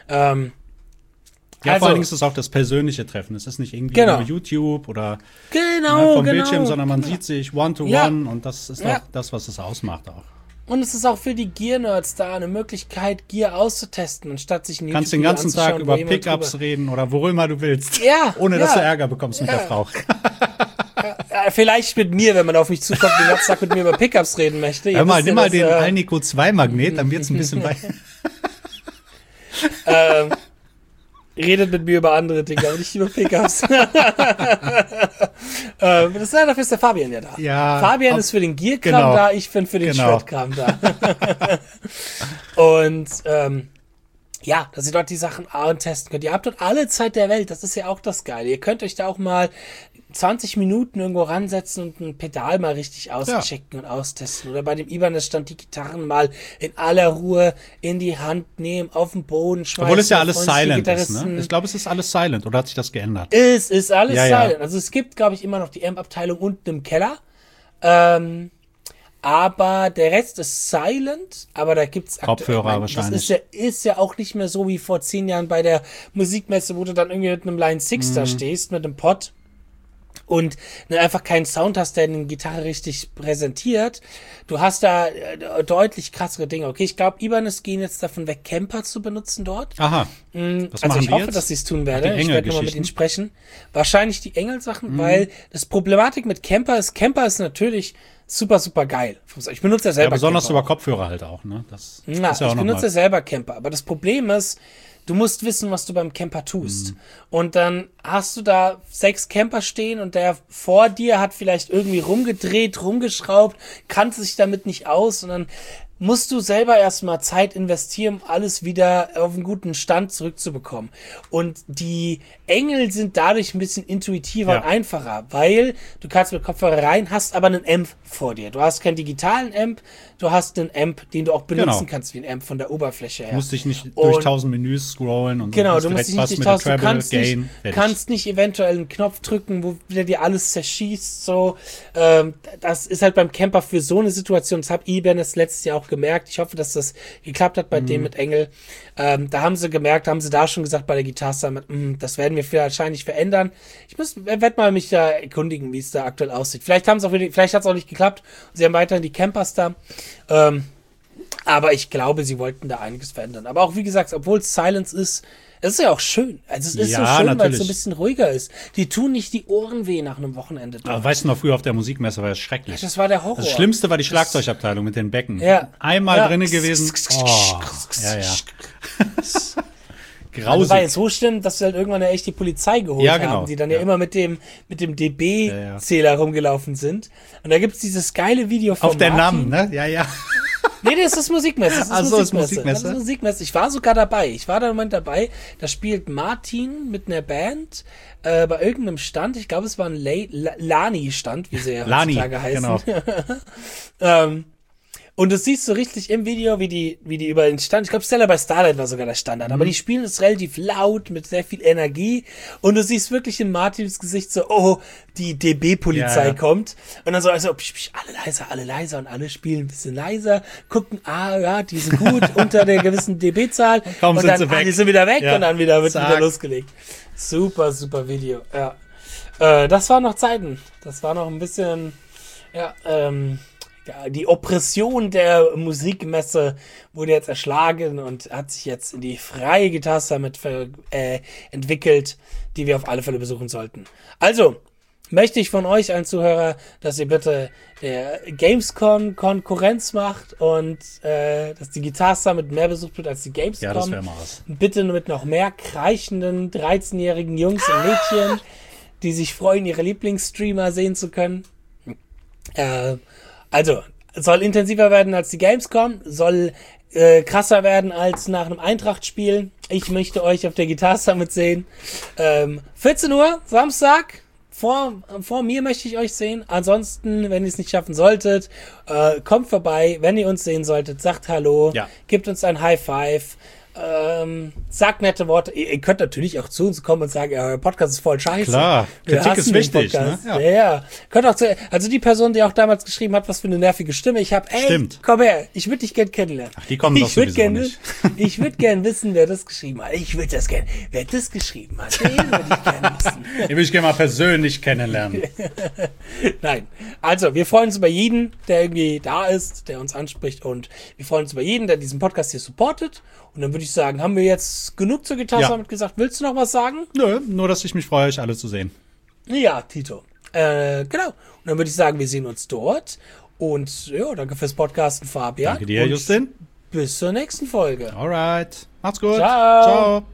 Vor allen Dingen ist es auch das persönliche Treffen. Es ist nicht irgendwie über YouTube oder vom Bildschirm, sondern man sieht sich one-to-one und das ist auch das, was es ausmacht auch. Und es ist auch für die Gear-Nerds da eine Möglichkeit, Gear auszutesten, anstatt sich ein YouTube Kannst den ganzen Tag über Pickups reden oder worüber du willst. Ja. Ohne dass du Ärger bekommst mit der Frau. Vielleicht mit mir, wenn man auf mich zukommt, den ganzen Tag mit mir über Pickups reden möchte. Nimm mal den Alnico 2 Magnet, dann wird es ein bisschen weiter. Redet mit mir über andere Dinge, aber nicht über Pickups. Dafür ist der Fabian ja da. Ja, Fabian ist für den Gear-Kram da, ich bin für den Shred-Kram da. Und dass ihr dort die Sachen testen könnt. Ihr habt dort alle Zeit der Welt, das ist ja auch das Geile. Ihr könnt euch da auch mal 20 Minuten irgendwo ransetzen und ein Pedal mal richtig auschecken und austesten. Oder bei dem Ibanez-Stand die Gitarren mal in aller Ruhe in die Hand nehmen, auf den Boden schmeißen. Obwohl es ja alles silent ist, ne? Ich glaube, es ist alles silent. Oder hat sich das geändert? Es ist alles silent. Also es gibt, glaube ich, immer noch die Amp-Abteilung unten im Keller. Aber der Rest ist silent, aber da gibt's Kopfhörer wahrscheinlich. Das ist ja auch nicht mehr so wie vor 10 Jahren bei der Musikmesse, wo du dann irgendwie mit einem Line 6 da stehst, mit einem Pod und einfach keinen Sound hast, der eine Gitarre richtig präsentiert. Du hast da deutlich krassere Dinge. Okay, ich glaube, Ibanez gehen jetzt davon weg, Kemper zu benutzen dort. Aha. Also ich hoffe, dass sie es tun werden. Ich werde nochmal mit ihnen sprechen. Wahrscheinlich die Engel-Sachen, weil das Problematik mit Kemper ist natürlich super, super geil. Ich benutze ja selber besonders Kemper. über Kopfhörer halt auch, ne? Das ist ja auch ich benutze ja selber Kemper. Aber das Problem ist, du musst wissen, was du beim Camper tust. Und dann hast du da 6 Camper stehen und der vor dir hat vielleicht irgendwie rumgedreht, rumgeschraubt, kannte sich damit nicht aus und dann musst du selber erstmal Zeit investieren, um alles wieder auf einen guten Stand zurückzubekommen. Und die Engel sind dadurch ein bisschen intuitiver und einfacher, weil du kannst mit Kopfhörer rein, hast aber einen Amp vor dir. Du hast keinen digitalen Amp, du hast einen Amp, den du auch benutzen kannst wie ein Amp von der Oberfläche her. Du musst dich nicht durch 1000 Menüs scrollen und du musst dich nicht durch 1000, du kannst nicht eventuell einen Knopf drücken, wo der dir alles zerschießt, so. Das ist halt beim Camper für so eine Situation, das habe Ibanez letztes Jahr auch gemerkt. Ich hoffe, dass das geklappt hat bei dem mit Engel. Da haben sie da schon gesagt bei der Guitar Summit, das werden wir wahrscheinlich verändern. Ich werde mal mich da erkundigen, wie es da aktuell aussieht. Vielleicht hat es auch nicht geklappt. Sie haben weiterhin die Campers da. Aber ich glaube, sie wollten da einiges verändern. Aber auch, wie gesagt, obwohl es Silence ist, es ist ja auch schön. Also es ist so schön, weil es so ein bisschen ruhiger ist. Die tun nicht die Ohren weh nach einem Wochenende. Aber weißt du noch, früher auf der Musikmesse war das schrecklich. Das war der Horror. Das Schlimmste war die Schlagzeugabteilung mit den Becken. Ja. Einmal drinne gewesen. Oh. Ja. Grausig. Das war jetzt so schlimm, dass sie halt irgendwann ja echt die Polizei geholt Ja, genau. haben, die dann ja immer mit dem DB-Zähler rumgelaufen sind. Und da gibt's dieses geile Video von Auf der Martin. NAM, ne? Ja, ja. Nee, das ist Musikmesse. Das ist Ach so, ist Musikmesse. Musikmesse. Das ist Musikmesse. Ich war sogar dabei. Ich war da im Moment dabei. Da spielt Martin mit einer Band bei irgendeinem Stand. Ich glaube, es war ein Lani-Stand, wie sie ja Lani, heutzutage heißen. genau. Und du siehst so richtig im Video, wie die über den Stand, ich glaube, Stella bei Starlight war sogar der Standard, aber die spielen es relativ laut, mit sehr viel Energie, und du siehst wirklich in Martins Gesicht so, oh, die DB-Polizei kommt, und dann so, also, alle leiser, und alle spielen ein bisschen leiser, gucken, ja, die sind gut, unter der gewissen DB-Zahl, Kaum und sind dann, sie weg. die sind wieder weg, Ja. und dann wird Zack. wieder losgelegt. Super, super Video, ja. Das waren noch Zeiten, das war noch ein bisschen, die Oppression der Musikmesse wurde jetzt erschlagen und hat sich jetzt in die freie Gitarre damit entwickelt, die wir auf alle Fälle besuchen sollten. Also, möchte ich von euch, allen Zuhörer, dass ihr bitte der Gamescom Konkurrenz macht und dass die Guitar Summit mehr besucht wird als die Gamescom. Ja, das wäre mal was. Bitte nur mit noch mehr kreischenden 13-jährigen Jungs und Mädchen, die sich freuen, ihre Lieblingsstreamer sehen zu können. Also, soll intensiver werden als die Gamescom, soll krasser werden als nach einem Eintracht-Spiel. Ich möchte euch auf der Guitar Summit sehen. 14 Uhr, Samstag. Vor mir möchte ich euch sehen. Ansonsten, wenn ihr es nicht schaffen solltet, kommt vorbei. Wenn ihr uns sehen solltet, sagt Hallo. Ja. Gebt uns ein High Five. Sagt nette Worte. Ihr könnt natürlich auch zu uns kommen und sagen, euer Podcast ist voll scheiße. Klar, Wir Kritik hassen ist den wichtig, Podcast. ne? Ja. Könnt auch also die Person, die auch damals geschrieben hat, was für eine nervige Stimme ich habe. Stimmt. Komm her, ich würde dich gern kennenlernen. Ach, die kommen doch sowieso nicht. Ich würde gern wissen, wer das geschrieben hat. Ich würde das gern. Wer das geschrieben hat, den würde ich gern wissen. Den will ich gerne mal persönlich kennenlernen. Nein. Also, wir freuen uns über jeden, der irgendwie da ist, der uns anspricht, und wir freuen uns über jeden, der diesen Podcast hier supportet. Und dann würde ich sagen, haben wir jetzt genug zur Gitarre Summit gesagt. Willst du noch was sagen? Nö, nur, dass ich mich freue, euch alle zu sehen. Ja, Tito. Genau. Und dann würde ich sagen, wir sehen uns dort. Und ja, danke fürs Podcasten, Fabian. Danke dir, und Justin. Bis zur nächsten Folge. Alright. Macht's gut. Ciao. Ciao.